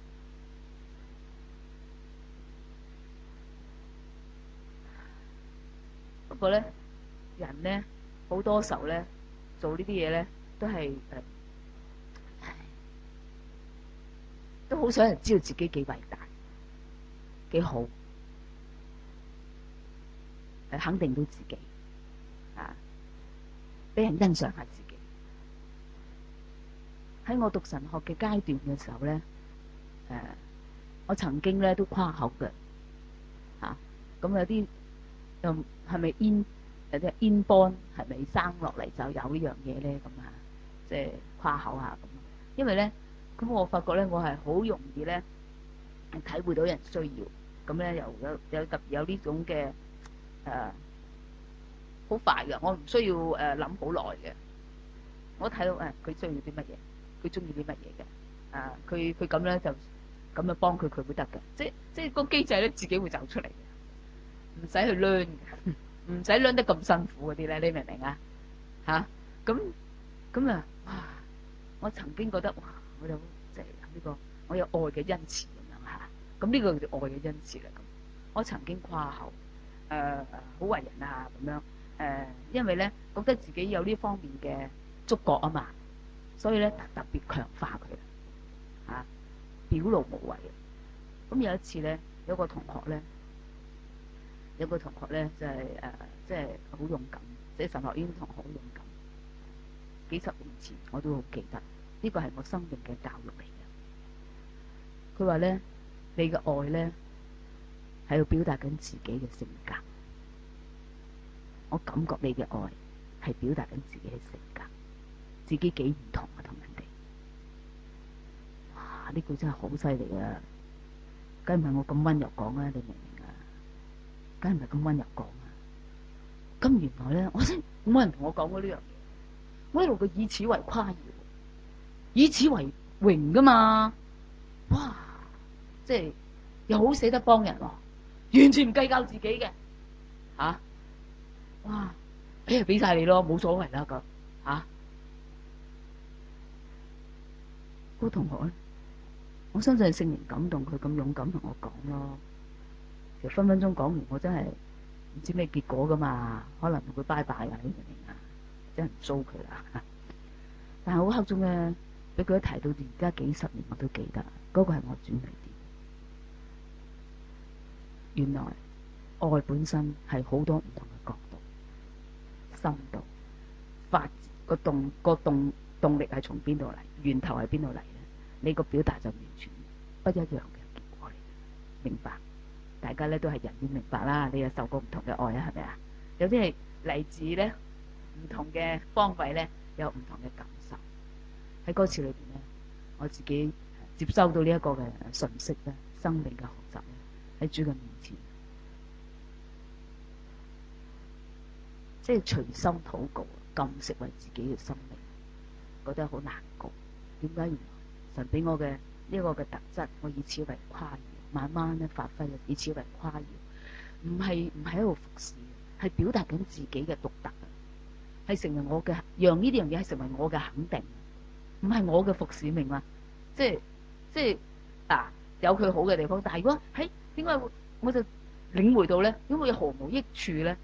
不過咧，人咧好多時候咧做呢啲嘢咧，都係誒、呃，都好想人知道自己幾偉大、幾好，係肯定到自己啊，俾人欣賞下自己。喺我讀神學嘅階段嘅時候咧，誒、呃，我曾經咧都誇口嘅，吓、啊、咁有啲又係咪煙？有啲 inborn 係咪生落嚟就有呢樣嘢咧？咁啊，即係誇口下咁。因為咧，咁我發覺咧，我係好容易咧體會到人需要，咁咧又有有特別有呢種嘅誒好快嘅，我唔需要誒諗好耐嘅。我睇到誒佢需要啲乜嘢，佢中意啲乜嘢嘅，啊佢佢咁樣就咁樣幫佢，佢會得嘅。即即個機制咧自己會走出嚟嘅，唔使去 learn 嘅，唔使 learn 得咁辛苦嗰啲咧，你明唔明啊？嚇咁咁啊！哇！我曾經覺得哇，我有即係呢個我有愛嘅恩賜咁樣嚇，咁呢個叫做愛嘅恩賜啦。咁我曾經誇口誒誒好為人啊咁樣誒、呃，因為咧覺得自己有呢方面嘅觸覺啊嘛，所以咧特別強化佢嚇，表露無遺。咁有一次咧，有個同學咧，有個同學咧就係、是、誒、呃，即係好勇敢，即係神學院同學好勇敢。幾十年前我都好記得，呢個係我生命嘅教育嚟嘅。佢話咧，你嘅愛咧喺度表達緊自己嘅性格。我感覺你嘅愛係表達緊自己嘅性格，自己幾唔同啊同人哋。哇！呢句真係好犀利啊！梗唔係我咁溫柔講啊，你明唔明啊？梗唔係咁溫柔講啊！咁原來咧，我先冇人同我講過呢樣嘢。我一路佢以此為誇耀，以此為榮噶嘛，哇！即係又好捨得幫人喎，完全唔計較自己嘅吓、啊，哇！俾就俾晒你咯，冇所謂啦咁吓。嗰個同學咧，我相信係聖靈感動佢咁勇敢同我講咯。其實分分鐘講完，我真係唔知咩結果噶嘛，可能同佢拜拜啊，你明唔明啊？真係唔騷佢啦，但係好刻中咧，俾佢一提到而家幾十年，我都記得嗰、那個係我轉捩點。原來愛本身係好多唔同嘅角度、深度、發個動個動動力係從邊度嚟，源頭係邊度嚟咧？你個表達就完全不一樣嘅結果嚟。明白？大家咧都係人，要明白啦。你又受過唔同嘅愛啊，係咪啊？有啲係嚟自咧。唔同嘅方位咧，有唔同嘅感受。喺歌詞裏邊咧，我自己接收到呢一個嘅訊息咧，生命嘅學習咧，喺主嘅面前，即係隨心禱告，禁食為自己嘅生命，覺得好難過。點解？原來神俾我嘅呢一個嘅特質，我以此為誇耀，慢慢咧發揮，以此為誇耀。唔係唔係喺度服侍，係表達緊自己嘅獨特。係成為我嘅，讓呢啲樣嘢係成為我嘅肯定，唔係我嘅服侍，明嘛？即係即係嗱，有佢好嘅地方，但係如果喺點解我就領會到咧？點會毫無益處咧？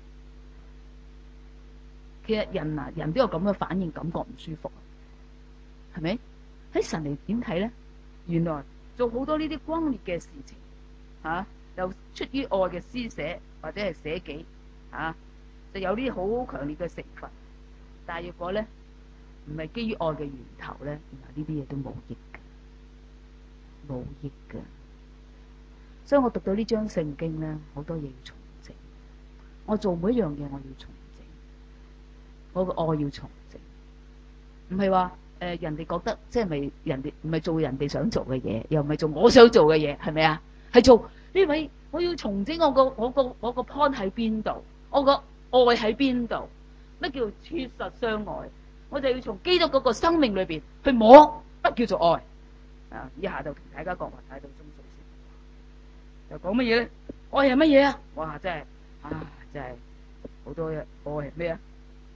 其實人啊，人都有咁嘅反應，感覺唔舒服，係咪？喺神嚟點睇咧？原來做好多呢啲轟烈嘅事情，吓、啊、又出於愛嘅施捨或者係捨己，吓、啊、就有啲好強烈嘅成分。但係如果咧唔係基於愛嘅源頭咧，原來呢啲嘢都冇益嘅，冇益嘅。所以我讀到呢章聖經咧，好多嘢要重整。我做每一樣嘢，我要重整。我個愛要重整，唔係話誒人哋覺得即係咪人哋唔係做人哋想做嘅嘢，又唔係做我想做嘅嘢，係咪啊？係做呢位我要重整我個我個我個 point 喺邊度，我個愛喺邊度？乜叫切實相愛？我就要從基督嗰個生命裏邊去摸乜叫做愛啊！以下就同大家講話睇到中數先，又講乜嘢咧？愛係乜嘢啊？哇！真係啊，真係好多嘢。愛係咩啊？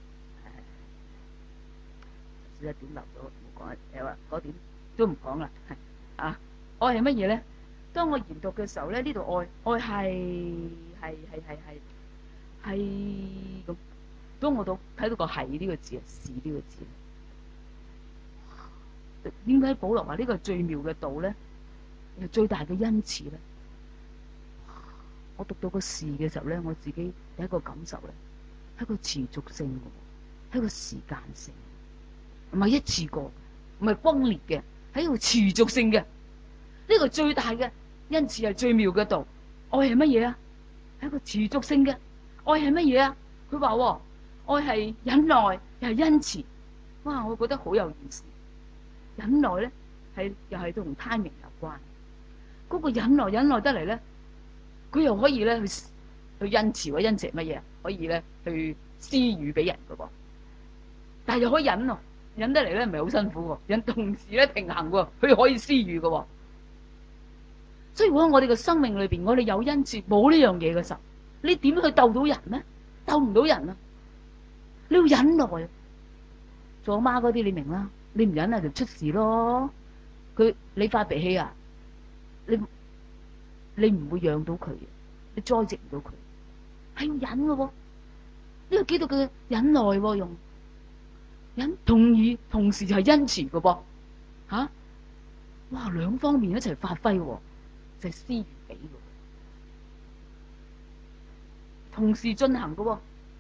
少一點漏咗，冇講。又話嗰點都唔講啦。啊，愛係乜嘢咧？當我研讀嘅時候咧，呢度愛愛係係係係係係咁。當我到睇到個係呢個字啊，是呢個字，點解保羅話呢個係最妙嘅道咧？又最大嘅恩賜咧？我讀到個是嘅時候咧，我自己有一個感受咧，係一個持續性嘅，係一個時間性，唔係一次過，唔係崩裂嘅，係一個持續性嘅。呢個最大嘅恩賜係最妙嘅道。愛係乜嘢啊？係一個持續性嘅。愛係乜嘢啊？佢話。愛係忍耐，又係恩慈。哇！我覺得好有意思。忍耐咧，係又係同 timing 有關。嗰個忍耐，忍耐得嚟咧，佢又可以咧去去恩慈喎，恩慈係乜嘢？可以咧去施予俾人嘅噃，但係又可以忍喎，忍得嚟咧唔係好辛苦喎，忍同時咧平衡喎，佢可以施予嘅喎。所以如果我哋嘅生命裏邊，我哋有恩慈冇呢樣嘢嘅時候，你點去鬥到人呢？鬥唔到人啊！你要忍耐。做阿媽嗰啲你明啦，你唔忍啊就出事咯。佢你發脾氣啊，你你唔會養到佢，你栽植唔到佢，係要忍嘅喎。呢個基督嘅忍耐喎，用忍同意，同時就係恩慈嘅噃嚇。哇，兩方面一齊發揮喎，就係施予俾嘅，同時進行嘅喎。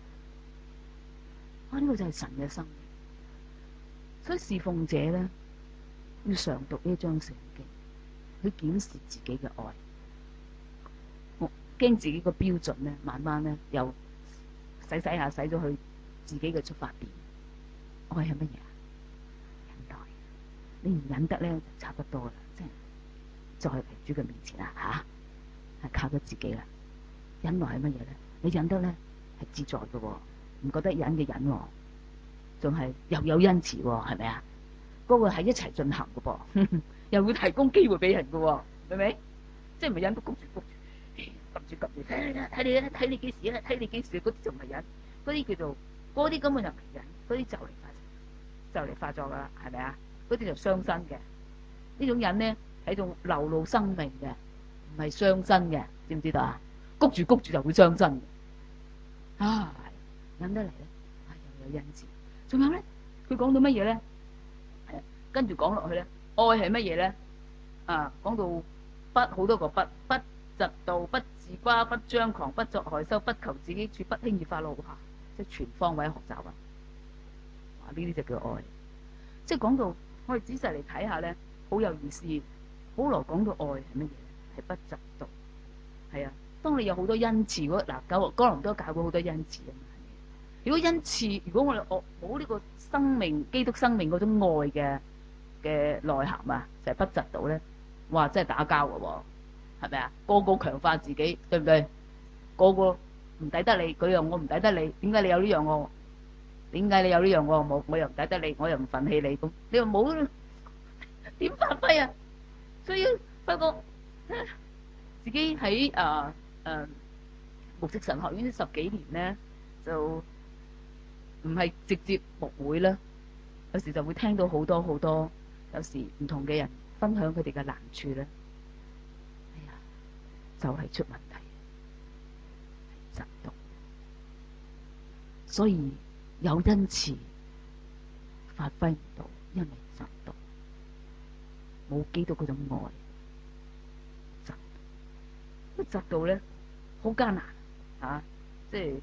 啊，呢個就係神嘅生命。所以侍奉者咧要常讀呢張聖經，去檢視自己嘅愛。我驚自己個標準咧，慢慢咧又洗洗下洗咗去自己嘅出發點。愛係乜嘢啊？忍耐。你唔忍得咧，就差不多啦，即係再喺主嘅面前啊吓，係靠咗自己啦。忍耐係乜嘢咧？你忍得咧係自在嘅，唔覺得忍嘅忍喎。仲係又有恩慈喎，係咪啊？嗰、那個係一齊進行嘅噃，又會提供機會俾人嘅喎，係咪？即係唔係忍到谷住谷住，撳住撳住，睇你睇你睇你幾時啦，睇你幾時嗰啲就唔係忍，嗰啲叫做嗰啲根本就唔係忍，嗰啲就嚟發就嚟發作噶啦，係咪啊？嗰啲就傷身嘅，呢種忍咧係一種流露生命嘅，唔係傷身嘅，知唔知道啊？谷住谷住就會傷身嘅，啊，忍得嚟咧，啊又有恩慈。仲有咧，佢講到乜嘢咧？誒，跟住講落去咧，愛係乜嘢咧？啊，講到不好多個不，不嫉妒，不自誇，不張狂，不作害羞，不求自己處，不輕易發怒，吓，即係全方位學習啊！哇，呢啲就叫愛。即係講到我哋仔細嚟睇下咧，好有意思。保羅講到愛係乜嘢？係不嫉妒。係啊，當你有好多恩賜，嗰嗱九哥林多教過好多恩賜啊。如果恩賜，如果我哋我冇呢個生命基督生命嗰種愛嘅嘅內涵啊，就係不嫉妒咧，哇！真係打交嘅喎，係咪啊？個個強化自己，對唔對？個個唔抵得你，嗰樣我唔抵得你，點解你有呢樣我？點解你有呢樣我冇？我又唔抵得你，我又唔憤氣你，咁你又冇點發揮啊？所以發覺自己喺誒誒牧職神學院十幾年咧，就唔係直接牧會啦，有時就會聽到好多好多，有時唔同嘅人分享佢哋嘅難處咧。哎呀，就係出問題，嫉妒。所以有恩賜發揮唔到，因為嫉妒，冇基督嗰種愛。嫉妒，嫉妒咧好艱難嚇，即係誒。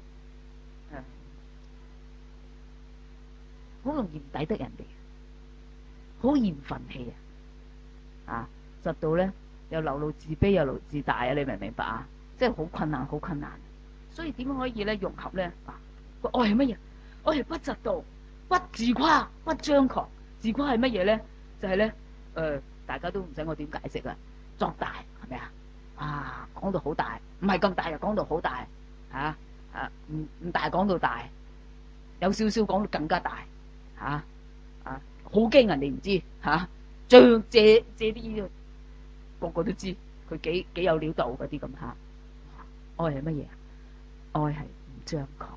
好容易唔抵得人哋，好易唔憤氣啊！啊，窒到咧又流露自卑又流露自大啊！你明唔明白啊？即係好困難，好困難。所以點樣可以咧融合咧？啊，個愛係乜嘢？愛係不窒到，不自誇，不張狂。自誇係乜嘢咧？就係咧誒，大家都唔使我點解釋啦，作大係咪啊？啊，講到好大，唔係咁大又講到好大，嚇啊，唔唔大講到大，有少少講到更加大。啊啊！好驚人哋唔知吓，將借借啲個個都知佢幾幾有料到嗰啲咁吓。愛係乜嘢啊？愛係唔張狂。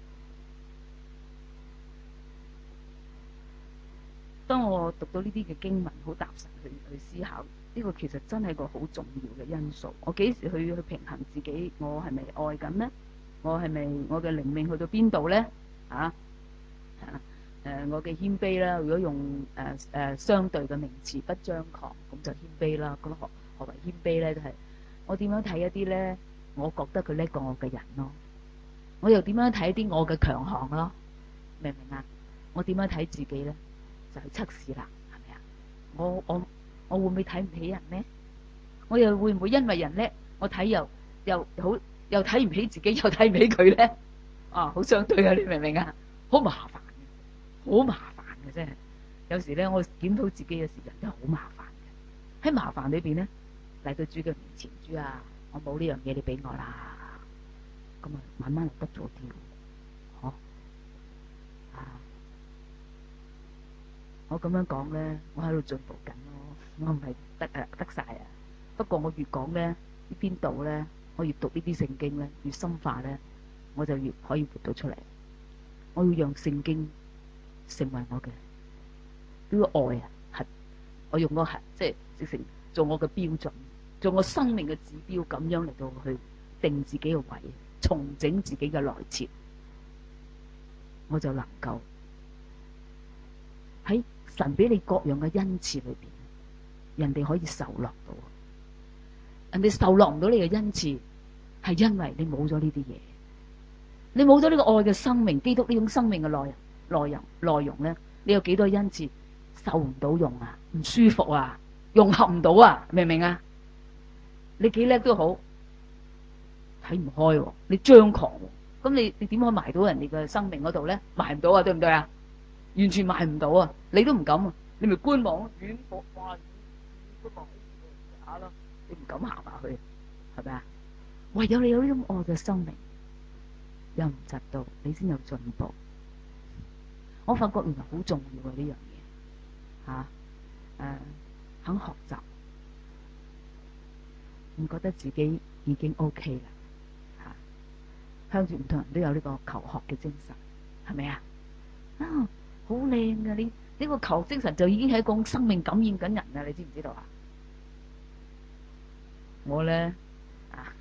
當我讀到呢啲嘅經文，好踏實去去思考，呢個其實真係個好重要嘅因素。我幾時去去平衡自己？我係咪愛緊呢？我係咪我嘅靈命去到邊度咧？啊啊！誒、呃，我嘅謙卑啦，如果用誒誒、呃呃、相對嘅名詞不張狂，咁就謙卑啦。咁何何為謙卑咧？就係、是、我點樣睇一啲咧，我覺得佢叻過我嘅人咯。我又點樣睇一啲我嘅強項咯？明唔明啊？我點樣睇自己咧？就係、是、測試啦，係咪啊？我我我會唔會睇唔起人咧？我又會唔會因為人叻，我睇又又好又睇唔起自己，又睇唔起佢咧？啊，好相對啊！你明唔明啊？好麻煩。好麻煩嘅啫，有時咧我檢討自己嘅時人真係好麻煩嘅。喺麻煩裏邊咧嚟到主嘅面前，主啊，我冇呢樣嘢，你俾我啦。 咁啊慢慢就得咗啲，嗬啊！我咁樣講咧，我喺度進步緊咯，我唔係得誒得晒啊。不過我越講咧，呢邊度咧，我越讀呢啲聖經咧，越深化咧，我就越可以活到出嚟。我要讓聖經成為我嘅呢個愛啊，係我用個係即係直成做我嘅標準，做我生命嘅指標，咁樣嚟到去定自己嘅位，重整自己嘅來設，我就能夠喺神俾你各樣嘅恩賜裏邊，人哋可以受落到，人哋受落唔到你嘅恩賜，係因為你冇咗呢啲嘢，你冇咗呢個愛嘅生命，基督呢種生命嘅內容內容內容咧，你有幾多恩賜受唔到用啊？唔舒服啊？融合唔到啊？明唔明啊？你幾叻都好，睇唔開、啊，你張狂、啊，咁你你點可以埋到人哋嘅生命嗰度咧？埋唔到啊？對唔對啊？完全埋唔到啊！你都唔敢啊！你咪觀望遠望，哇！觀望下咯，你唔敢行埋去，係咪啊？唯有你有呢種愛嘅生命，又唔窒到，你先有進步。我發覺原來好重要啊！呢樣嘢吓，誒、啊，肯學習，唔覺得自己已經 OK 啦吓。向住唔同人都有呢個求學嘅精神，係咪啊？啊！好靚噶，你呢個求學精神就已經係一個生命感染緊人啦，你知唔知道啊？我咧啊，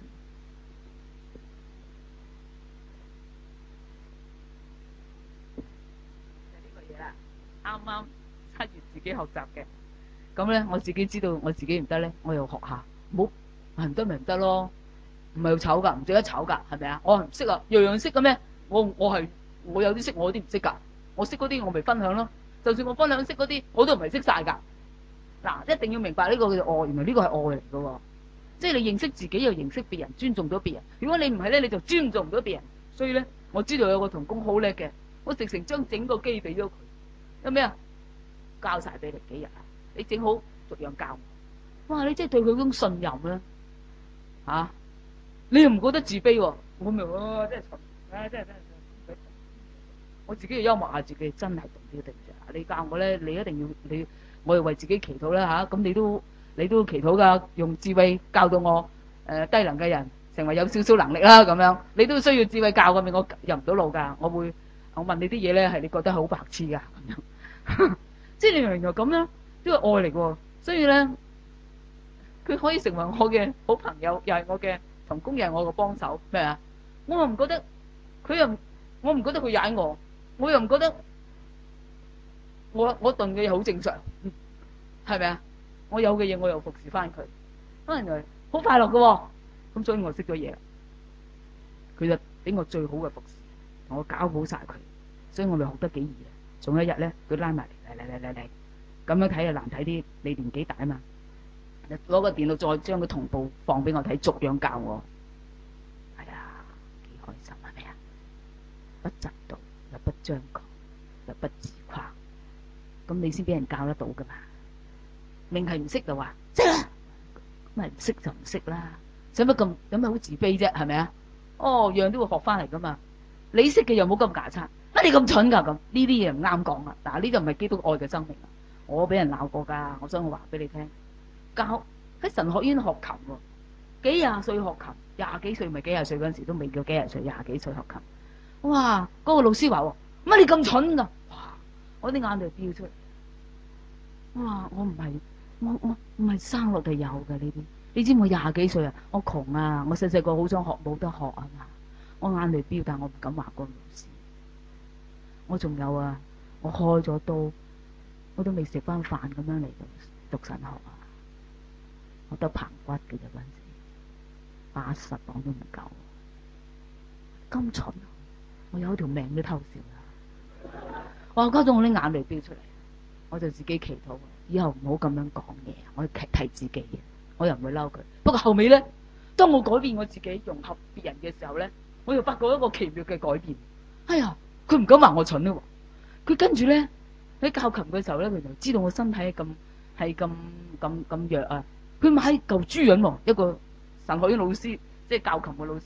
就呢個嘢啦，啱啱趁住自己學習嘅，咁咧我自己知道我自己唔得咧，我又學下，冇唔得咪唔得咯，唔係要醜噶，唔值得醜噶，係咪啊？我係唔識啊，樣樣識嘅咩？我我係我有啲識，我有啲唔識噶。我識嗰啲我咪分享咯，就算我分享識嗰啲，我都唔係識晒噶。嗱，一定要明白呢個叫做愛，原來呢個係愛嚟噶，即係你認識自己又認識別人，尊重到別人。如果你唔係咧，你就尊重唔到別人。所以咧，我知道有個同工好叻嘅，我直成將整個機俾咗佢。有咩啊？教晒俾你幾日啊？你整好逐樣教我。哇！你真係對佢嗰種信任咧，吓、啊、你又唔覺得自卑喎？我咪哇，真係蠢，真係真係。我自己要幽默下自己，真係懂啲對唔住。你教我咧，你一定要你，我要為自己祈禱啦吓。咁、啊、你都你都祈禱噶，用智慧教到我誒、呃、低能嘅人成為有少少能力啦咁樣。你都需要智慧教嘅，咪我入唔到路噶。我會我問你啲嘢咧，係你覺得好白痴噶咁樣。即係你原來咁樣，呢個愛嚟嘅。所以咧，佢可以成為我嘅好朋友，又係我嘅同工，又係我嘅幫手咩啊？我又唔覺得佢又，我唔覺得佢踩我。我又唔覺得我我頓嘅嘢好正常，係咪啊？我有嘅嘢我又服侍翻佢，可能好快樂嘅喎。咁所以我識咗嘢，佢就俾我最好嘅服侍，同我搞好晒佢，所以我咪學得幾易啊！仲有一日咧，佢拉埋嚟嚟嚟嚟嚟，咁樣睇就難睇啲。你年紀大啊嘛，攞個電腦再將佢同步放俾我睇，逐樣教我。係啊，幾開心係咪啊？不嫉妒。又不張狂，又不自誇，咁你先俾人教得到噶嘛？命係唔識就話識啦，咁咪唔識就唔識啦，使乜咁有咩好自卑啫？係咪啊？哦，樣都會學翻嚟噶嘛？你識嘅又冇咁牙刷，乜你咁蠢噶？咁呢啲嘢唔啱講啊！嗱，呢就唔係基督愛嘅生命啊！我俾人鬧過噶，我想我話俾你聽，教喺神學院學琴喎，幾廿歲學琴，廿幾歲咪幾廿歲嗰陣時都未叫幾廿歲，廿幾歲學琴。哇！嗰、那個老師話：乜你咁蠢噶？哇！我啲眼淚飆出嚟。哇！我唔係，我我唔係生落地有嘅呢啲。你知唔知我廿幾歲啊？我窮啊！我細細個好想學，冇得學啊嘛。我眼淚飆，但我唔敢話嗰個老師。我仲有啊！我開咗刀，我都未食翻飯咁樣嚟到讀神學啊！我得棚骨嘅啫嗰陣時，八十磅都唔夠。咁蠢啊！我有條命都偷笑啦！哇！搞到我啲眼淚飆出嚟，我就自己祈禱，以後唔好咁樣講嘢，我提提自己嘅，我又唔會嬲佢。不過後尾咧，當我改變我自己，融合別人嘅時候咧，我又發覺一個奇妙嘅改變。哎呀，佢唔敢話我蠢咯，佢跟住咧喺教琴嘅時候咧，佢就知道我身體係咁係咁咁咁弱啊！佢買嚿豬潤喎，一個神學院老師，即係教琴嘅老師。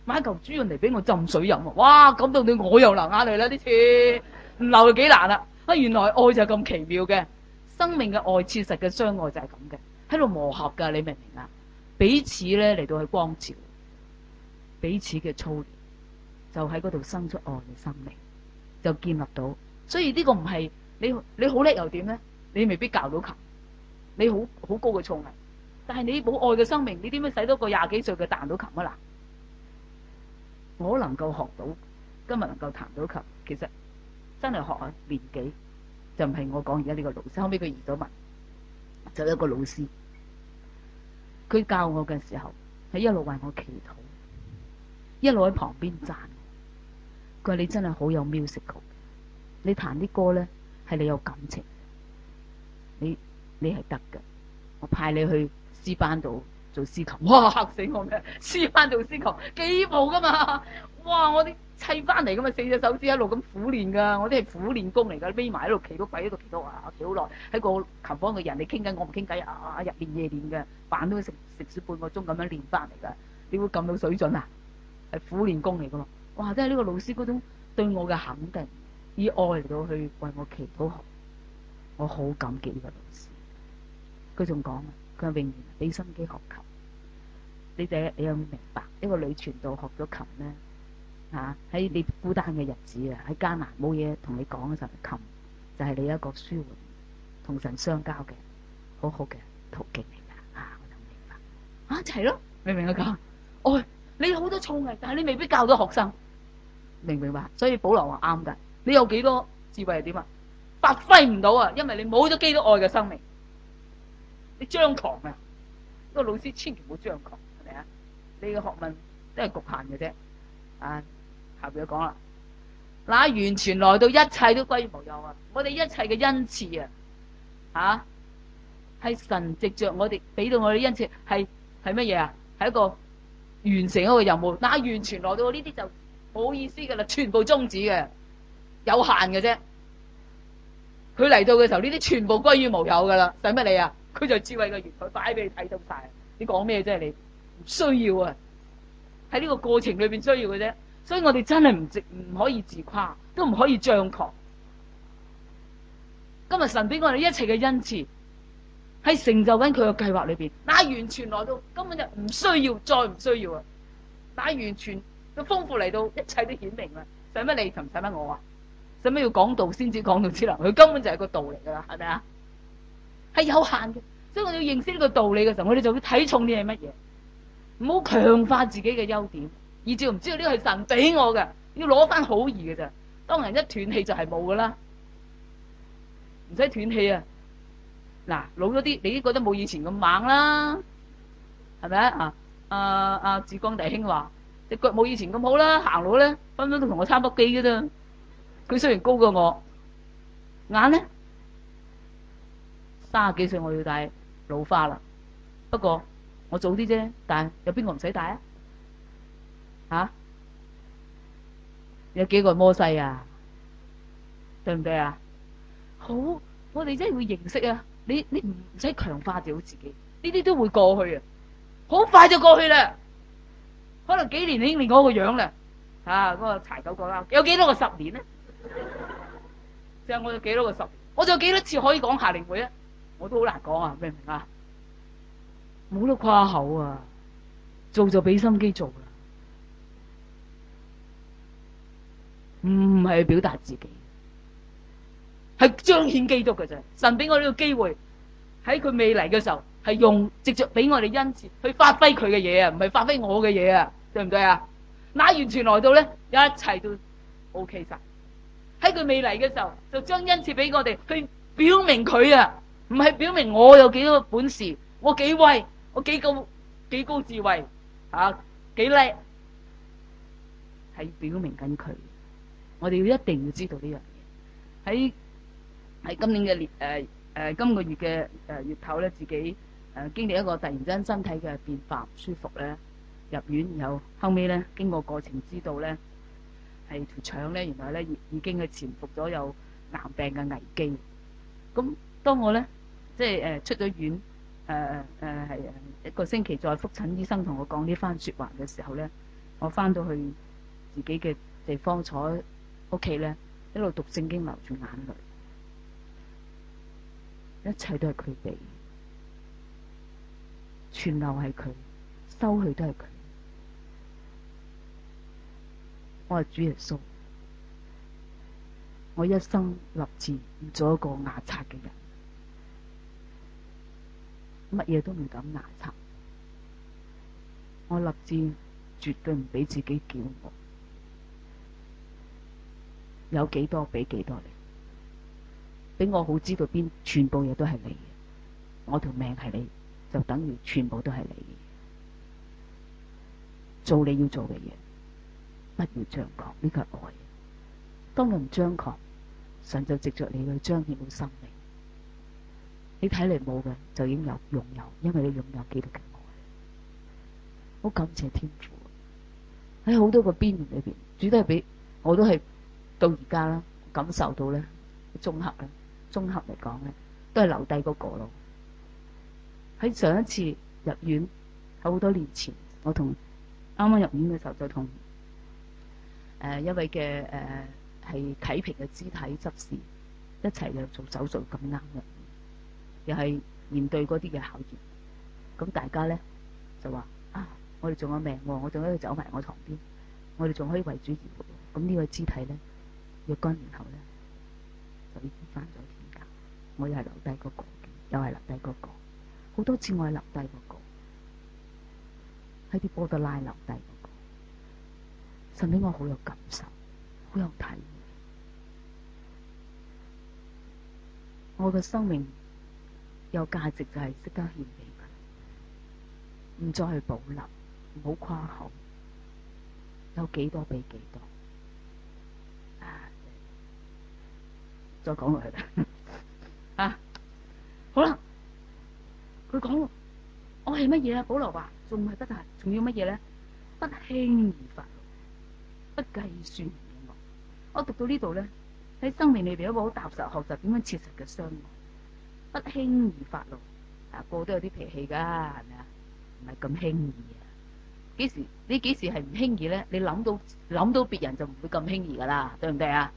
買嚿豬潤嚟俾我浸水飲啊！哇，感動到我又流眼淚啦！啲次唔流就幾難啦！啊，原來愛就係咁奇妙嘅，生命嘅愛，切實嘅相愛就係咁嘅，喺度磨合噶，你明唔明啊？彼此咧嚟到去光照，彼此嘅操練，就喺嗰度生出愛嘅生命，就建立到。所以呢個唔係你你好叻又點咧？你未必教到琴，你好好高嘅造詣，但係你冇愛嘅生命，你點樣使到個廿幾歲嘅彈到琴啊？嗱，我能夠學到，今日能夠彈到琴，其實真係學下年紀，就唔係我講而家呢個老師。後尾佢移咗民，就有一個老師，佢教我嘅時候係一路為我祈禱，一路喺旁邊讚我。佢話你真係好有 musical， 你彈啲歌咧係你有感情，你你係得㗎。我派你去詩班度做司琴，哇，嚇死我咩？詩班做司琴幾步噶嘛？哇！我啲砌翻嚟噶嘛，四隻手指一路咁苦練噶，我啲係苦練功嚟噶，匿埋喺度企到鬼喺度企到啊，企好耐喺個琴房嘅人，你傾緊我唔傾偈啊，日練夜練嘅，飯都食食少半個鐘咁樣練翻嚟噶，你會撳到水準啊？係苦練功嚟噶嘛？哇！真係呢個老師嗰種對我嘅肯定，以愛嚟到去為我祈禱學，我好感激呢個老師。佢仲講啊，佢話永遠俾心機學琴，你哋你有冇明白一個女傳道學咗琴咧？嚇喺你孤單嘅日子啊，喺艱難冇嘢同你講嘅時候，琴就係你一個舒緩同神相交嘅好好嘅途徑嚟㗎。啊，我就明白啊，就係咯，明唔明啊？講愛你好多創藝，但係你未必教到學生，明唔明白？所以保羅話啱㗎，你有幾多智慧係點啊？發揮唔到啊，因為你冇咗基督愛嘅生命。你張狂啊！呢個老師千祈唔好張狂，係咪啊？你嘅學問都係局限嘅啫。啊，下邊講啦，那完全來到一切都歸於無有啊！我哋一切嘅恩賜啊，吓係神藉着我哋俾到我哋恩賜，係係乜嘢啊？係一個完成一個任務。那完全來到呢啲就冇意思噶啦，全部終止嘅，有限嘅啫。佢嚟到嘅時候，呢啲全部歸於無有噶啦，使乜你啊？佢就智慧嘅源頭擺俾你睇到晒，你講咩啫？你唔需要啊！喺呢個過程裏邊需要嘅啫，所以我哋真係唔值唔可以自誇，都唔可以張狂。今日神俾我哋一切嘅恩賜，喺成就緊佢嘅計劃裏邊，那完全來到根本就唔需要，再唔需要啊！那完全嘅豐富嚟到，一切都顯明啦。使乜你同使乜我啊？使乜要講道先至講道之能？佢根本就係個道嚟噶啦，係咪啊？係有限嘅，所以我哋要認識呢個道理嘅時候，我哋就會睇重啲係乜嘢，唔好強化自己嘅優點，以至唔知道呢個係神俾我嘅，要攞翻好易嘅咋。當人一斷氣就係冇噶啦，唔使斷氣啊！嗱，老咗啲，你都覺得冇以前咁猛啦，係咪啊？啊啊！志光弟兄話：隻腳冇以前咁好啦，行路咧分分都同我差不多幾嘅啫。佢雖然高過我，眼咧。三十幾歲我要戴老花啦，不過我早啲啫，但係有邊個唔使戴啊？吓，有幾個摩西啊？對唔對啊？好，我哋真係會認識啊！你你唔使強化住自己，呢啲都會過去啊，好快就過去啦。可能幾年已經變嗰個樣啦，啊，嗰個柴九個啦，有幾多個十年咧？即係我有幾多個十年？我仲有幾多次可以講夏令會啊？我都好難講啊，明唔明啊？冇得誇口啊，做就俾心機做啦，唔係表達自己，係彰顯基督嘅啫。神俾我呢個機會，喺佢未嚟嘅時候，係用直接俾我哋恩賜去發揮佢嘅嘢啊，唔係發揮我嘅嘢啊，對唔對啊？那完全來到咧，一切都 OK 晒。喺佢未嚟嘅時候，就將恩賜俾我哋去表明佢啊。唔係表明我有幾多本事，我幾威，我幾高幾高智慧，啊幾叻，係表明緊佢。我哋要一定要知道呢樣嘢。喺喺今年嘅年誒誒今個月嘅誒、呃、月頭咧，自己誒、呃、經歷一個突然間身體嘅變化唔舒服咧，入院，然後後尾咧經過過程知道咧係條腸咧原來咧已已經係潛伏咗有癌病嘅危機。咁當我咧。即係誒、呃、出咗院，誒誒誒係一個星期再覆診醫生同我講呢番説話嘅時候咧， 我翻到去自己嘅地方坐喺屋企咧，一路讀聖經，流住眼淚，一切都係佢俾，存留係佢，收去都係佢。我係主耶穌，我一生立志唔做一個牙刷嘅人，乜嘢都唔敢牙刷。我立志絕對唔俾自己驕傲，有幾多俾幾多你，俾我好知道邊全部嘢都係你嘅，我條命係你，就等於全部都係你嘅。做你要做嘅嘢，不要張狂，呢個係愛。當人張狂，神就藉着你去彰顯到生命。你睇嚟冇嘅，就已經有擁有，因為你擁有基督嘅愛。好感謝天父，喺好多個邊緣裏邊，主都係俾我都係到而家啦，感受到咧，綜合咧，綜合嚟講咧，都係留低嗰個咯。喺上一次入院，喺好多年前，我同啱啱入院嘅時候就同誒、呃、一位嘅誒係啟平嘅肢體執事一齊去做手術，咁啱嘅，又係面對嗰啲嘅考驗。咁大家咧就話啊，我哋仲有命，我仲可以走埋我床邊，我哋仲可以為主而活。咁呢位肢體咧，若干年後咧就已經翻咗天家，我又係留低嗰個，又係留低嗰個。好多次我係留低嗰個，喺啲波德拉留低嗰個，神俾我好有感受，好有體會。我嘅生命有價值就係識得獻俾佢，唔再去保留，唔好誇口，有幾多俾幾多。啊，再講落去啦，啊，好啦。佢講我係乜嘢啊？保羅話仲係不大，仲要乜嘢咧？不輕易發怒，不計算嘅惡。我讀到呢度咧，喺生命裏邊一個好踏實學習點樣切實嘅相愛，不輕易發怒。啊，個個都有啲脾氣噶，係咪啊？唔係咁輕易啊！幾時你幾時係唔輕易咧？你諗到諗到別人就唔會咁輕易噶啦，對唔對啊？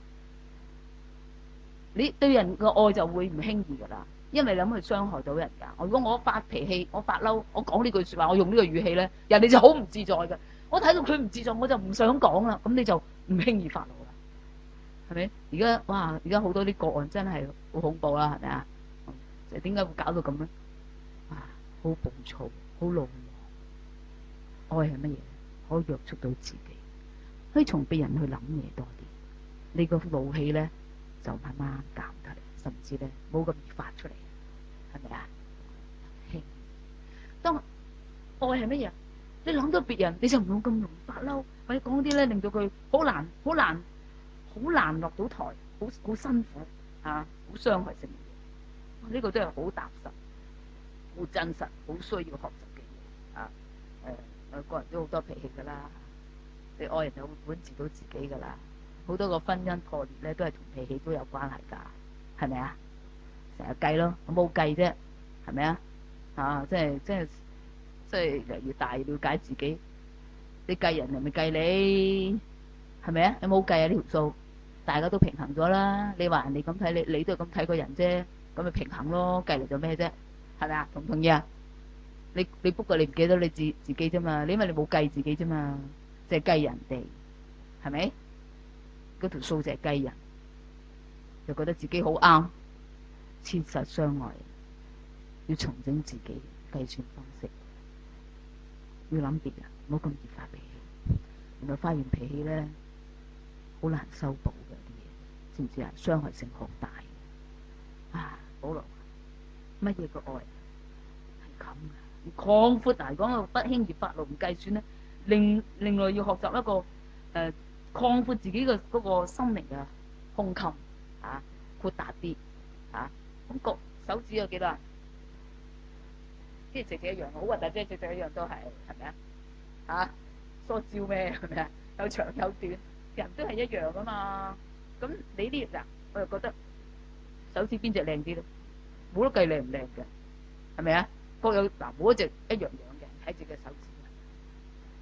你對人嘅愛就會唔輕易噶啦。因為你諗去傷害到人噶，如果我發脾氣，我發嬲，我講呢句說話，我用呢個語氣咧，人哋就好唔自在嘅。我睇到佢唔自在，我就唔想講啦。咁你就唔輕易發怒啦，係咪？而家哇，而家好多啲個案真係好恐怖啦，係咪啊？就點解會搞到咁咧？啊，好暴躁，好怒。愛係乜嘢？可以約束到自己，可以從別人去諗嘢多啲。你個怒氣咧就慢慢減退。甚至咧冇咁易發出嚟，係咪啊？輕，當愛係乜嘢？你諗到別人，你就唔會咁容易發嬲，或者講啲咧令到佢好難、好難、好難落到台，好好辛苦啊，好傷害性嘅嘢。呢、這個都係好踏實、好真實、好需要學習嘅嘢啊！誒、呃，個人都好多脾氣噶啦，你愛人就會管治到自己噶啦。好多個婚姻破裂咧，都係同脾氣都有關係噶。係咪啊？成日計咯，我冇計啫，係咪啊？啊，即係即係即係越嚟越大了解自己，你計人又咪計你，係咪啊？有冇計啊？呢條數大家都平衡咗啦。你話人哋咁睇你，你都係咁睇個人啫，咁咪平衡咯。計嚟做咩啫？係咪啊？同唔同意啊？你你不過你唔記得你自自己啫嘛？你因為你冇計自己啫嘛，即係計人哋，係咪？嗰條數就係計人。就覺得自己好啱，切實相愛，要重整自己計算方式，要諗別人，唔好咁易發脾氣。原來發完脾氣咧，好難修補嘅啲嘢，知唔知啊？傷害性好大啊！保羅，乜嘢個愛係咁噶？擴闊嚟講啊，不輕易發怒，唔計算咧。另另外要學習一個誒，擴、呃、闊自己嘅嗰個心靈嘅胸襟。啊，闊大啲啊！咁個手指有幾多啊？即係直直一樣，好核突啫，直直一樣都係，係咪啊？嚇，梳蕉咩？係咪啊？有長有短，人都係一樣噶嘛。咁你呢嗱，我又覺得手指邊隻靚啲咧？冇得計靚唔靚嘅，係咪啊？各有嗱，冇一隻一樣樣嘅，睇住嘅手指。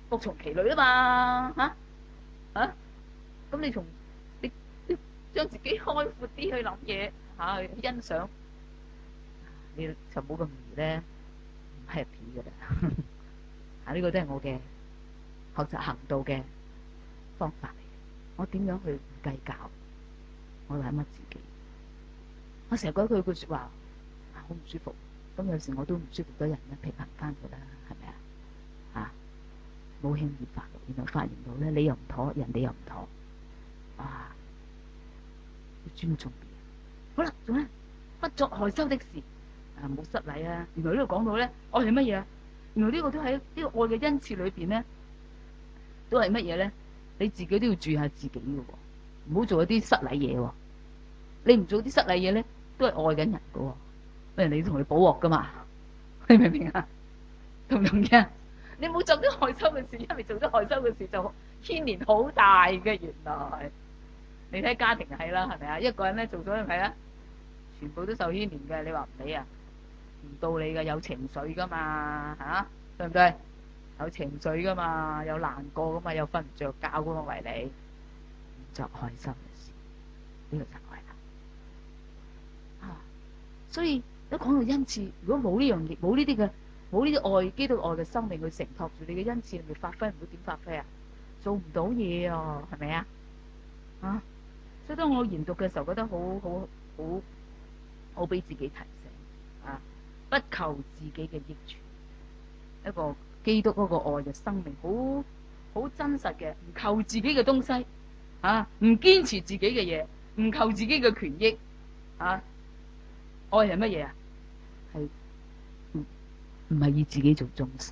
服從其類啊嘛，嚇嚇，咁你從你你將自己開闊啲去諗嘢嚇，去欣賞，你就冇咁容易咧唔 happy 噶啦。嚇，呢個都係我嘅學習行道嘅方法嚟嘅。我點樣去唔計較？我諗乜自己？我成日覺得佢句説話好唔舒服，咁有時我都唔舒服咗人咧，平衡翻佢啦，係咪啊？嚇，冇輕易發怒，原來發現到咧，你又唔妥，人哋又唔妥，哇！要尊重別人。好啦，仲咧不作害羞的事，啊冇失禮啊！原來呢度講到咧，愛係乜嘢啊？原來呢個都喺呢個愛嘅恩賜裏邊咧，都係乜嘢咧？你自己都要注意下自己嘅喎，唔好做一啲失禮嘢喎。你唔做啲失禮嘢咧，都係愛緊人嘅喎，人哋同你補鑊噶嘛，你明唔明啊？同唔同意啊？你冇做啲害羞嘅事，因為做啲害羞嘅事就牽連好大嘅。原來你睇家庭係啦，係咪啊？一個人咧做咗係啊，全部都受牽連嘅。你話唔理啊？唔道理嘅，有情緒噶嘛，嚇對唔對？有情緒噶嘛，有難過噶嘛，有瞓唔着覺噶嘛，為你唔作害羞嘅事，呢個就係啦。啊，所以一講到恩賜，如果冇呢樣嘢，冇呢啲嘅，冇呢啲愛基督愛嘅生命去承托住你嘅恩賜，你發揮唔到點發揮啊？做唔到嘢啊，係咪啊？啊，所以當我研讀嘅時候，覺得好好好好俾自己提醒啊，不求自己嘅益處，一個基督嗰個愛嘅生命，好好真實嘅，唔求自己嘅東西啊，唔堅持自己嘅嘢，唔求自己嘅權益啊，愛係乜嘢啊？係唔唔係以自己做中心？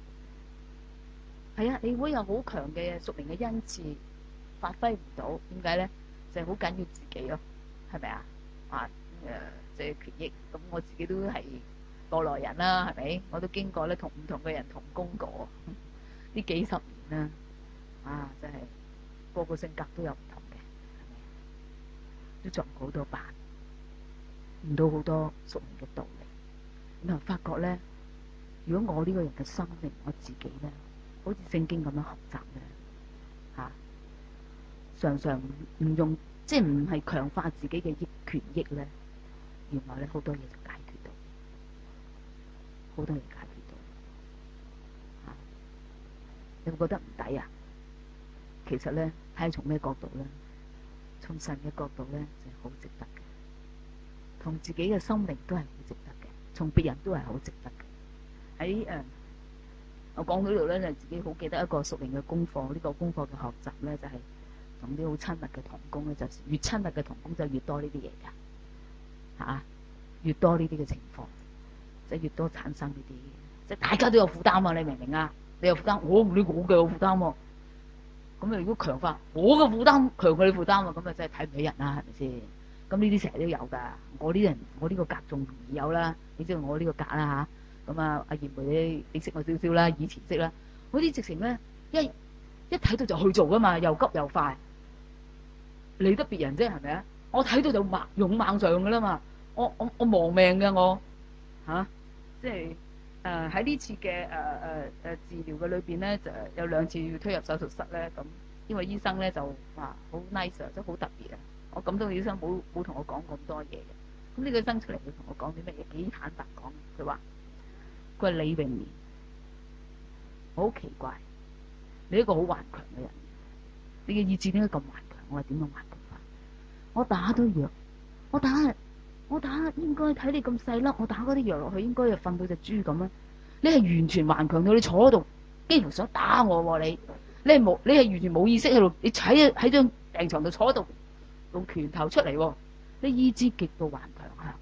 係啊，你會有好強嘅屬靈嘅恩賜，發揮唔到，點解咧？就係好緊要自己咯，係咪啊？啊誒，即係權益，咁我自己都係過來人啦，係咪？我都經過咧同唔同嘅人同工過，呢幾十年啦，啊，真係個個性格都有唔同嘅，係咪？都撞過好多板，悟到好多屬靈嘅道理，然後發覺咧，如果我呢個人嘅生命，我自己咧，好似聖經咁樣學習咧，嚇、啊，常常唔用，即係唔係強化自己嘅益權益咧，原來咧好多嘢就解決到，好多嘢解決到，嚇、啊，你會覺得唔抵啊？其實咧，睇下從咩角度咧，從神嘅角度咧就係、是、好值得嘅，同自己嘅生命都係好值得嘅，從別人都係好值得嘅。喺誒、呃，我講到呢度咧，就自己好記得一個屬靈嘅功課，呢、這個功課嘅學習咧就係同啲好親密嘅同工咧，就越親密嘅同工就越多呢啲嘢㗎，嚇，越多呢啲嘅情況，即係越多產生呢啲，即係大家都有負擔啊！你明唔明啊？你有負擔，我唔理我嘅有負擔喎。咁啊，如果強化我嘅負擔強過你負擔啊，咁啊真係睇唔起人啦，係咪先？咁呢啲成日都有㗎。我呢人我呢個格仲易有啦，你知道我呢個格啦嚇。咁啊，阿葉梅你你識我少少啦，以前識啦。嗰啲直情咧一一睇到就去做㗎嘛，又急又快，理得別人啫，係咪啊？我睇到就猛勇猛上㗎啦嘛。我我我亡命嘅我嚇，即係誒喺呢次嘅誒誒誒治療嘅裏邊咧，就有兩次要推入手術室咧。咁因為醫生咧就話好 nice 啊，即係好特別啊。我感到醫生冇冇同我講咁多嘢嘅。咁呢個醫生出嚟要同我講啲乜嘢？幾坦白講，佢話佢話李永年好奇怪，你一個好頑強嘅人，你嘅意志點解咁頑強？我話點樣頑強法？我打都藥，我打我打應該睇你咁細粒，我打嗰啲藥落去應該就瞓到隻豬咁啊！你係完全頑強到你坐喺度，幾乎想打我喎、啊、你！你係冇你係完全冇意識喺度，你喺喺張病床度坐喺度，用拳頭出嚟喎、啊！你意志極度頑強啊！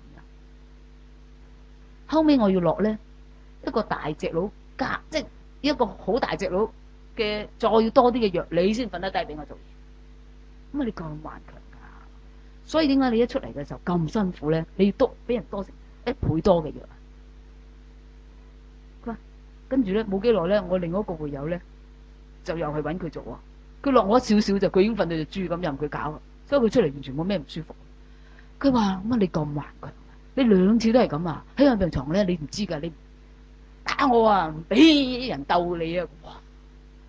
後尾我要落咧一個大隻佬加，即係一個好大隻佬嘅，再要多啲嘅藥，你先瞓得低俾我做嘢。咁啊，你咁頑強㗎，所以點解你一出嚟嘅時候咁辛苦咧？你要多俾人多成一倍多嘅藥啊！佢話跟住咧冇幾耐咧，我另外一個會友咧就又去揾佢做啊。佢落我一少少就，佢已經瞓到隻豬咁任佢搞，所以佢出嚟完全冇咩唔舒服。佢話乜你咁頑強？你兩次都係咁啊！喺我病床咧，你唔知㗎，你打我啊，唔俾人鬥你啊！哇！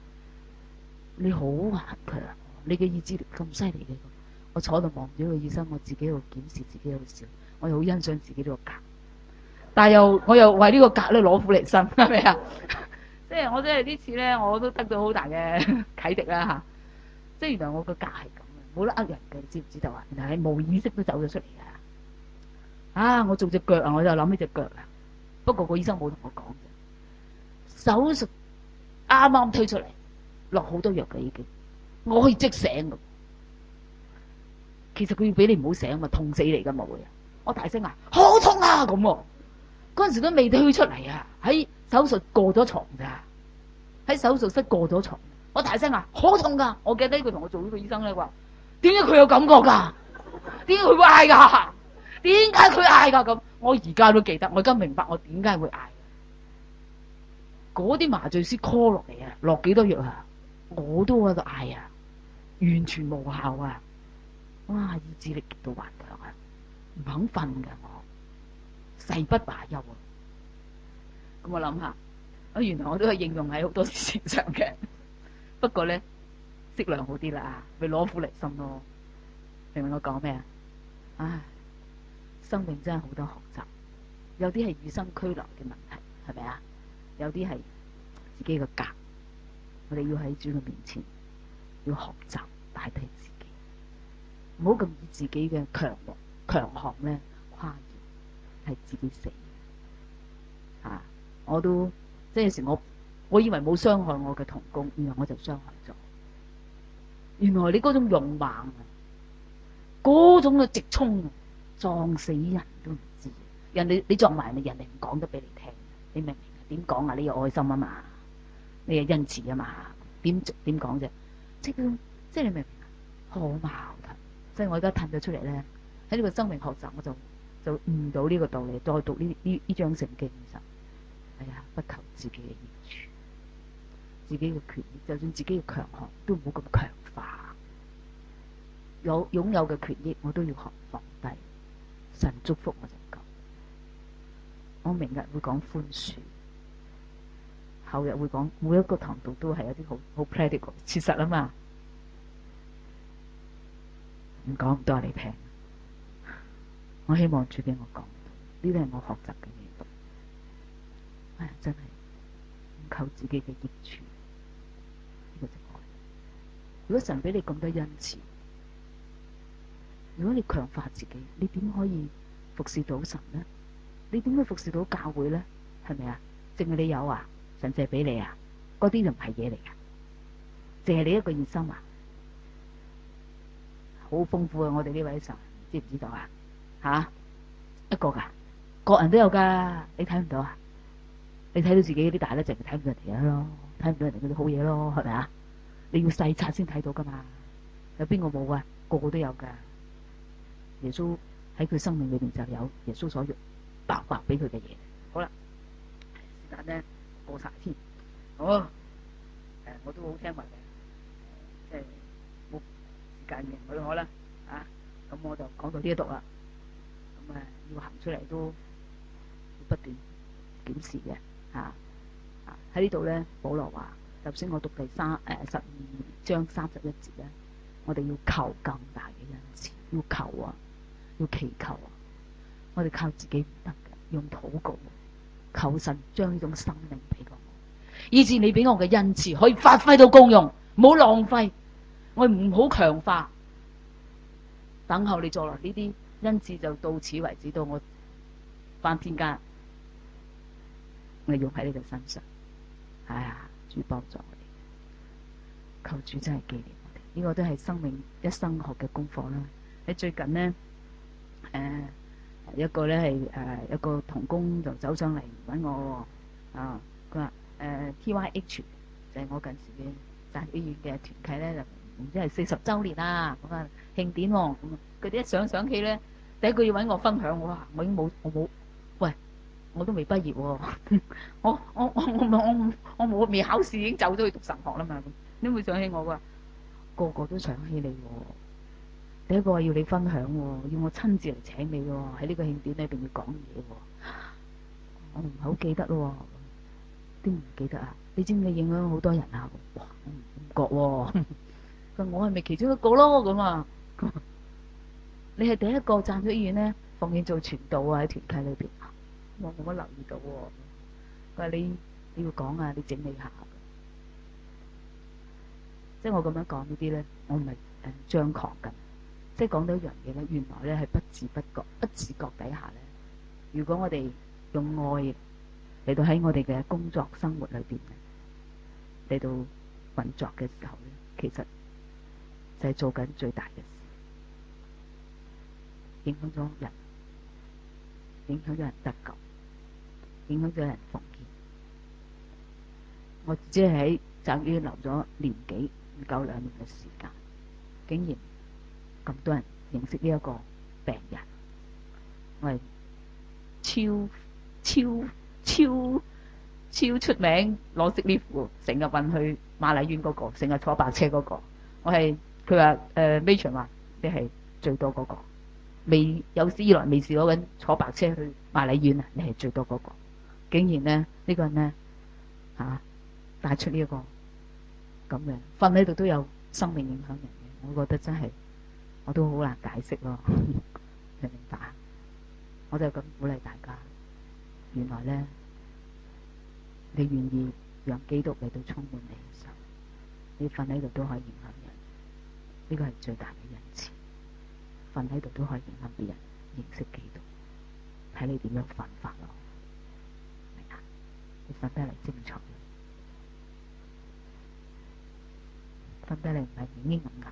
你好頑強，你嘅意志力咁犀利嘅。我坐度望住個醫生，我自己喺度檢視自己喺度笑，我又好欣賞自己呢個格，但係又我又為呢個格咧攞苦嚟辛，係咪啊？即係我真係呢次咧，我都得到好大嘅啟迪啦嚇。即係原來我個格係咁嘅，冇得呃人嘅，你知唔知道啊？原來係冇意識都走咗出嚟嘅。啊！我做隻腳啊，我就諗起隻腳啊。不過個醫生冇同我講嘅，手術啱啱推出嚟，落好多藥嘅已經，我可以即醒嘅。其實佢要俾你唔好醒嘛，痛死你噶嘛會。我大聲啊，好痛啊咁喎。嗰陣時都未推出嚟啊，喺手術過咗床咋，喺手術室過咗床。我大聲啊，好痛噶！我記得佢同我做呢個醫生咧話，點解佢有感覺噶？點解佢會嗌噶？點解佢嗌噶？咁我而家都記得，我而家明白我點解會嗌。嗰啲麻醉師 call 落嚟啊，落幾多藥啊，我都喺度嗌啊，完全無效啊！哇，意志力極度頑強啊，唔肯瞓㗎我，誓不罷休啊！咁我諗下，啊原來我都係應用喺好多事情上嘅，不過咧適量好啲啦，咪攞苦嚟辛咯。明唔明我講咩啊？唉，生命真係好多學習，有啲係與生俱來嘅問題，係咪啊？有啲係自己嘅格，我哋要喺主嘅面前要學習帶低自己，唔好咁以自己嘅強強項咧誇耀，係自己死嘅。啊！我都即係有時我我以為冇傷害我嘅同工，原來我就傷害咗。原來你嗰種勇猛啊，嗰種嘅直衝啊，撞死人都唔知。人哋你撞埋人哋，人哋唔講得俾你聽，你明唔明？點講啊？你有愛心啊嘛，你有恩慈啊嘛，點點講啫？即係即係你明唔明啊？好矛盾，所以我而家褪咗出嚟咧，喺呢個生命學習，我就就悟到呢個道理，再讀呢呢呢章聖經嘅時候，係啊，不求自己嘅益處，自己嘅權益，就算自己嘅強項都唔好咁強化，有擁有嘅權益我都要學放低，神祝福我就夠。我明日會講寬恕。後日會講，每一個堂度都係有啲好好 practical 切實啊嘛，唔講咁多你聽。我希望主俾我講，呢啲係我學習嘅嘢。唉，真係唔求自己嘅益處，呢個就愛。如果神俾你咁多恩賜，如果你強化自己，你點可以服侍到神呢？你點會服侍到教會呢？係咪啊？淨係你有啊？神借俾你啊，嗰啲就唔係嘢嚟噶，淨係你一個熱心啊，好豐富啊！我哋呢位神知唔知道啊？吓、啊、一個噶，各人都有噶，你睇唔到啊？你睇到自己啲大咧，淨係睇唔到人哋咯，睇唔到人哋嗰啲好嘢咯，係咪啊？你要細察先睇到噶嘛？有邊個冇啊？個個都有噶。耶穌喺佢生命裏邊就有耶穌所用白白俾佢嘅嘢。好啦，是但咧。過晒添，好誒，我都好聽話嘅，即係冇時間嘅，許可啦啊，咁我就講到呢一度啦。咁啊，要行出嚟都要不斷檢視嘅嚇啊！喺呢度咧，保羅話，頭先我讀第三誒十二章三十一節咧，我哋要求更大嘅恩賜，要求啊，要祈求啊，我哋靠自己唔得嘅，用禱告。求神將呢種生命俾我，以致你俾我嘅恩賜可以發揮到功用，唔好浪費，我唔好強化，等候你再來呢啲恩賜就到此為止，到我翻天家，我用喺你嘅身上。哎呀，主幫助我哋，求主真係紀念我哋，呢、這個都係生命一生學嘅功課啦。喺最近呢。誒、呃。一個咧係誒一個同工就走上嚟揾我啊，佢話誒 T Y H 就係我近時嘅大醫院嘅團契咧，就唔知係四十週年啦，咁啊慶典喎，咁啊佢哋一想想起咧，第一句要揾我分享，我話我已經冇我冇，喂我都未畢業喎，我我我我我我冇未考試已經走咗去讀神學啦嘛，點會想起我㗎？個個都想起你喎。第一個話要你分享，要我親自嚟請你喎，喺呢個慶典裏邊要講嘢，我唔係好記得咯，點唔記得啊？你知唔知影響好多人啊？哇，我唔覺喎。佢話我係咪其中一個咯？咁啊，你係第一個站咗醫院咧，奉獻做傳道啊，喺團契裏邊。我冇乜留意到喎。佢話你你要講啊，你整理下。即係我咁樣講呢啲咧，我唔係誒張狂緊。即係講到一樣嘢咧，原來咧係不自不覺、不自覺底下咧。如果我哋用愛嚟到喺我哋嘅工作生活裏邊嚟到運作嘅時候咧，其實就係做緊最大嘅事，影響咗人，影響咗人得救，影響咗人奉獻。我只係喺站醫院留咗年幾，唔夠兩年嘅時間，竟然咁多人認識呢一個病人，我係超超超超出名攞色呢副，成日運去瑪麗院嗰個，成日坐白車嗰個。我係佢話誒 Matron 話你係最多嗰個，未有史以來未試攞緊坐白車去瑪麗院啊！你係最多嗰個，竟然咧呢個人咧嚇帶出呢一個咁樣瞓喺度都有生命影響人嘅，我覺得真係我都好難解釋咯。你明白？我就咁鼓勵大家，原來咧你願意讓基督嚟到充滿你嘅時候，你瞓喺度都可以影響人，呢個係最大嘅恩賜。瞓喺度都可以影響別人認識基督，睇你點樣瞓法咯。明啊？你瞓得嚟精彩，瞓得嚟唔係硬硬硬。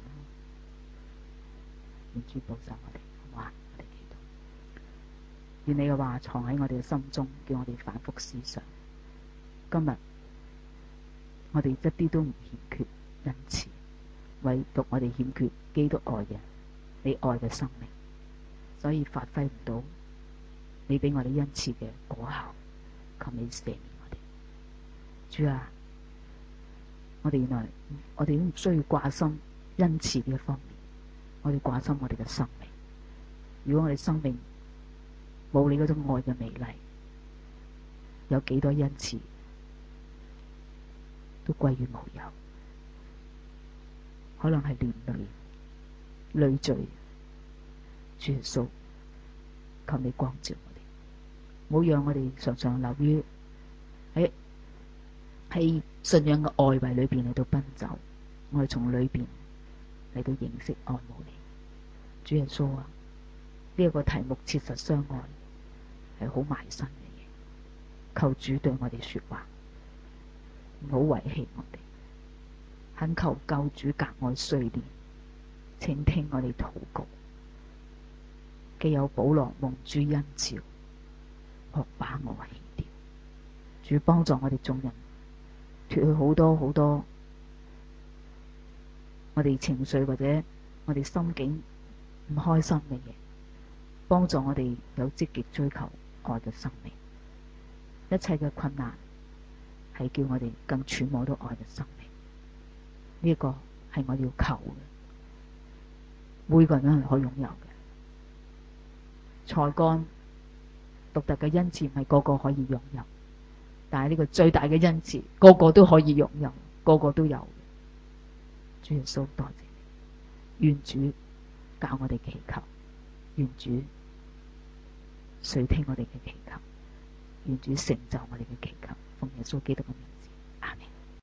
願主保守我哋，好嘛？我哋祈禱，願你嘅話藏喺我哋嘅心中，叫我哋反覆思想。今日我哋一啲都唔欠缺恩賜，唯獨我哋欠缺基督愛嘅你愛嘅生命，所以發揮唔到你俾我哋恩賜嘅果效。求你赦免我哋，主啊！我哋原來我哋都唔需要掛心恩賜呢一方面，我哋掛心我哋嘅生命。如果我哋生命冇你嗰種愛嘅美麗，有幾多恩賜都歸於無有，可能係連累累贅。主耶穌，求你光照我哋，唔好讓我哋常常流於喺喺信仰嘅外圍裏邊嚟到奔走，我哋從裏邊嚟到認識愛慕你。主耶穌啊，呢一個題目切實相愛係好埋身嘅嘢，求主對我哋說話，唔好遺棄我哋，懇求救主格外垂憐，請聽我哋禱告。既有保羅蒙主恩召，學把我棄掉。主幫助我哋眾人脫去好多好多我哋情緒或者我哋心境唔開心嘅嘢，幫助我哋有積極追求愛嘅生命。一切嘅困難係叫我哋更揣摩到愛嘅生命，呢、這個係我要求嘅，每個人都係可以擁有嘅。才幹獨特嘅恩賜唔係個個可以擁有，但係呢個最大嘅恩賜個個都可以擁有，個個都有。主耶穌多謝你，願主教我哋祈求，願主垂聽我哋嘅祈求，願主成就我哋嘅祈求，奉耶穌基督嘅名。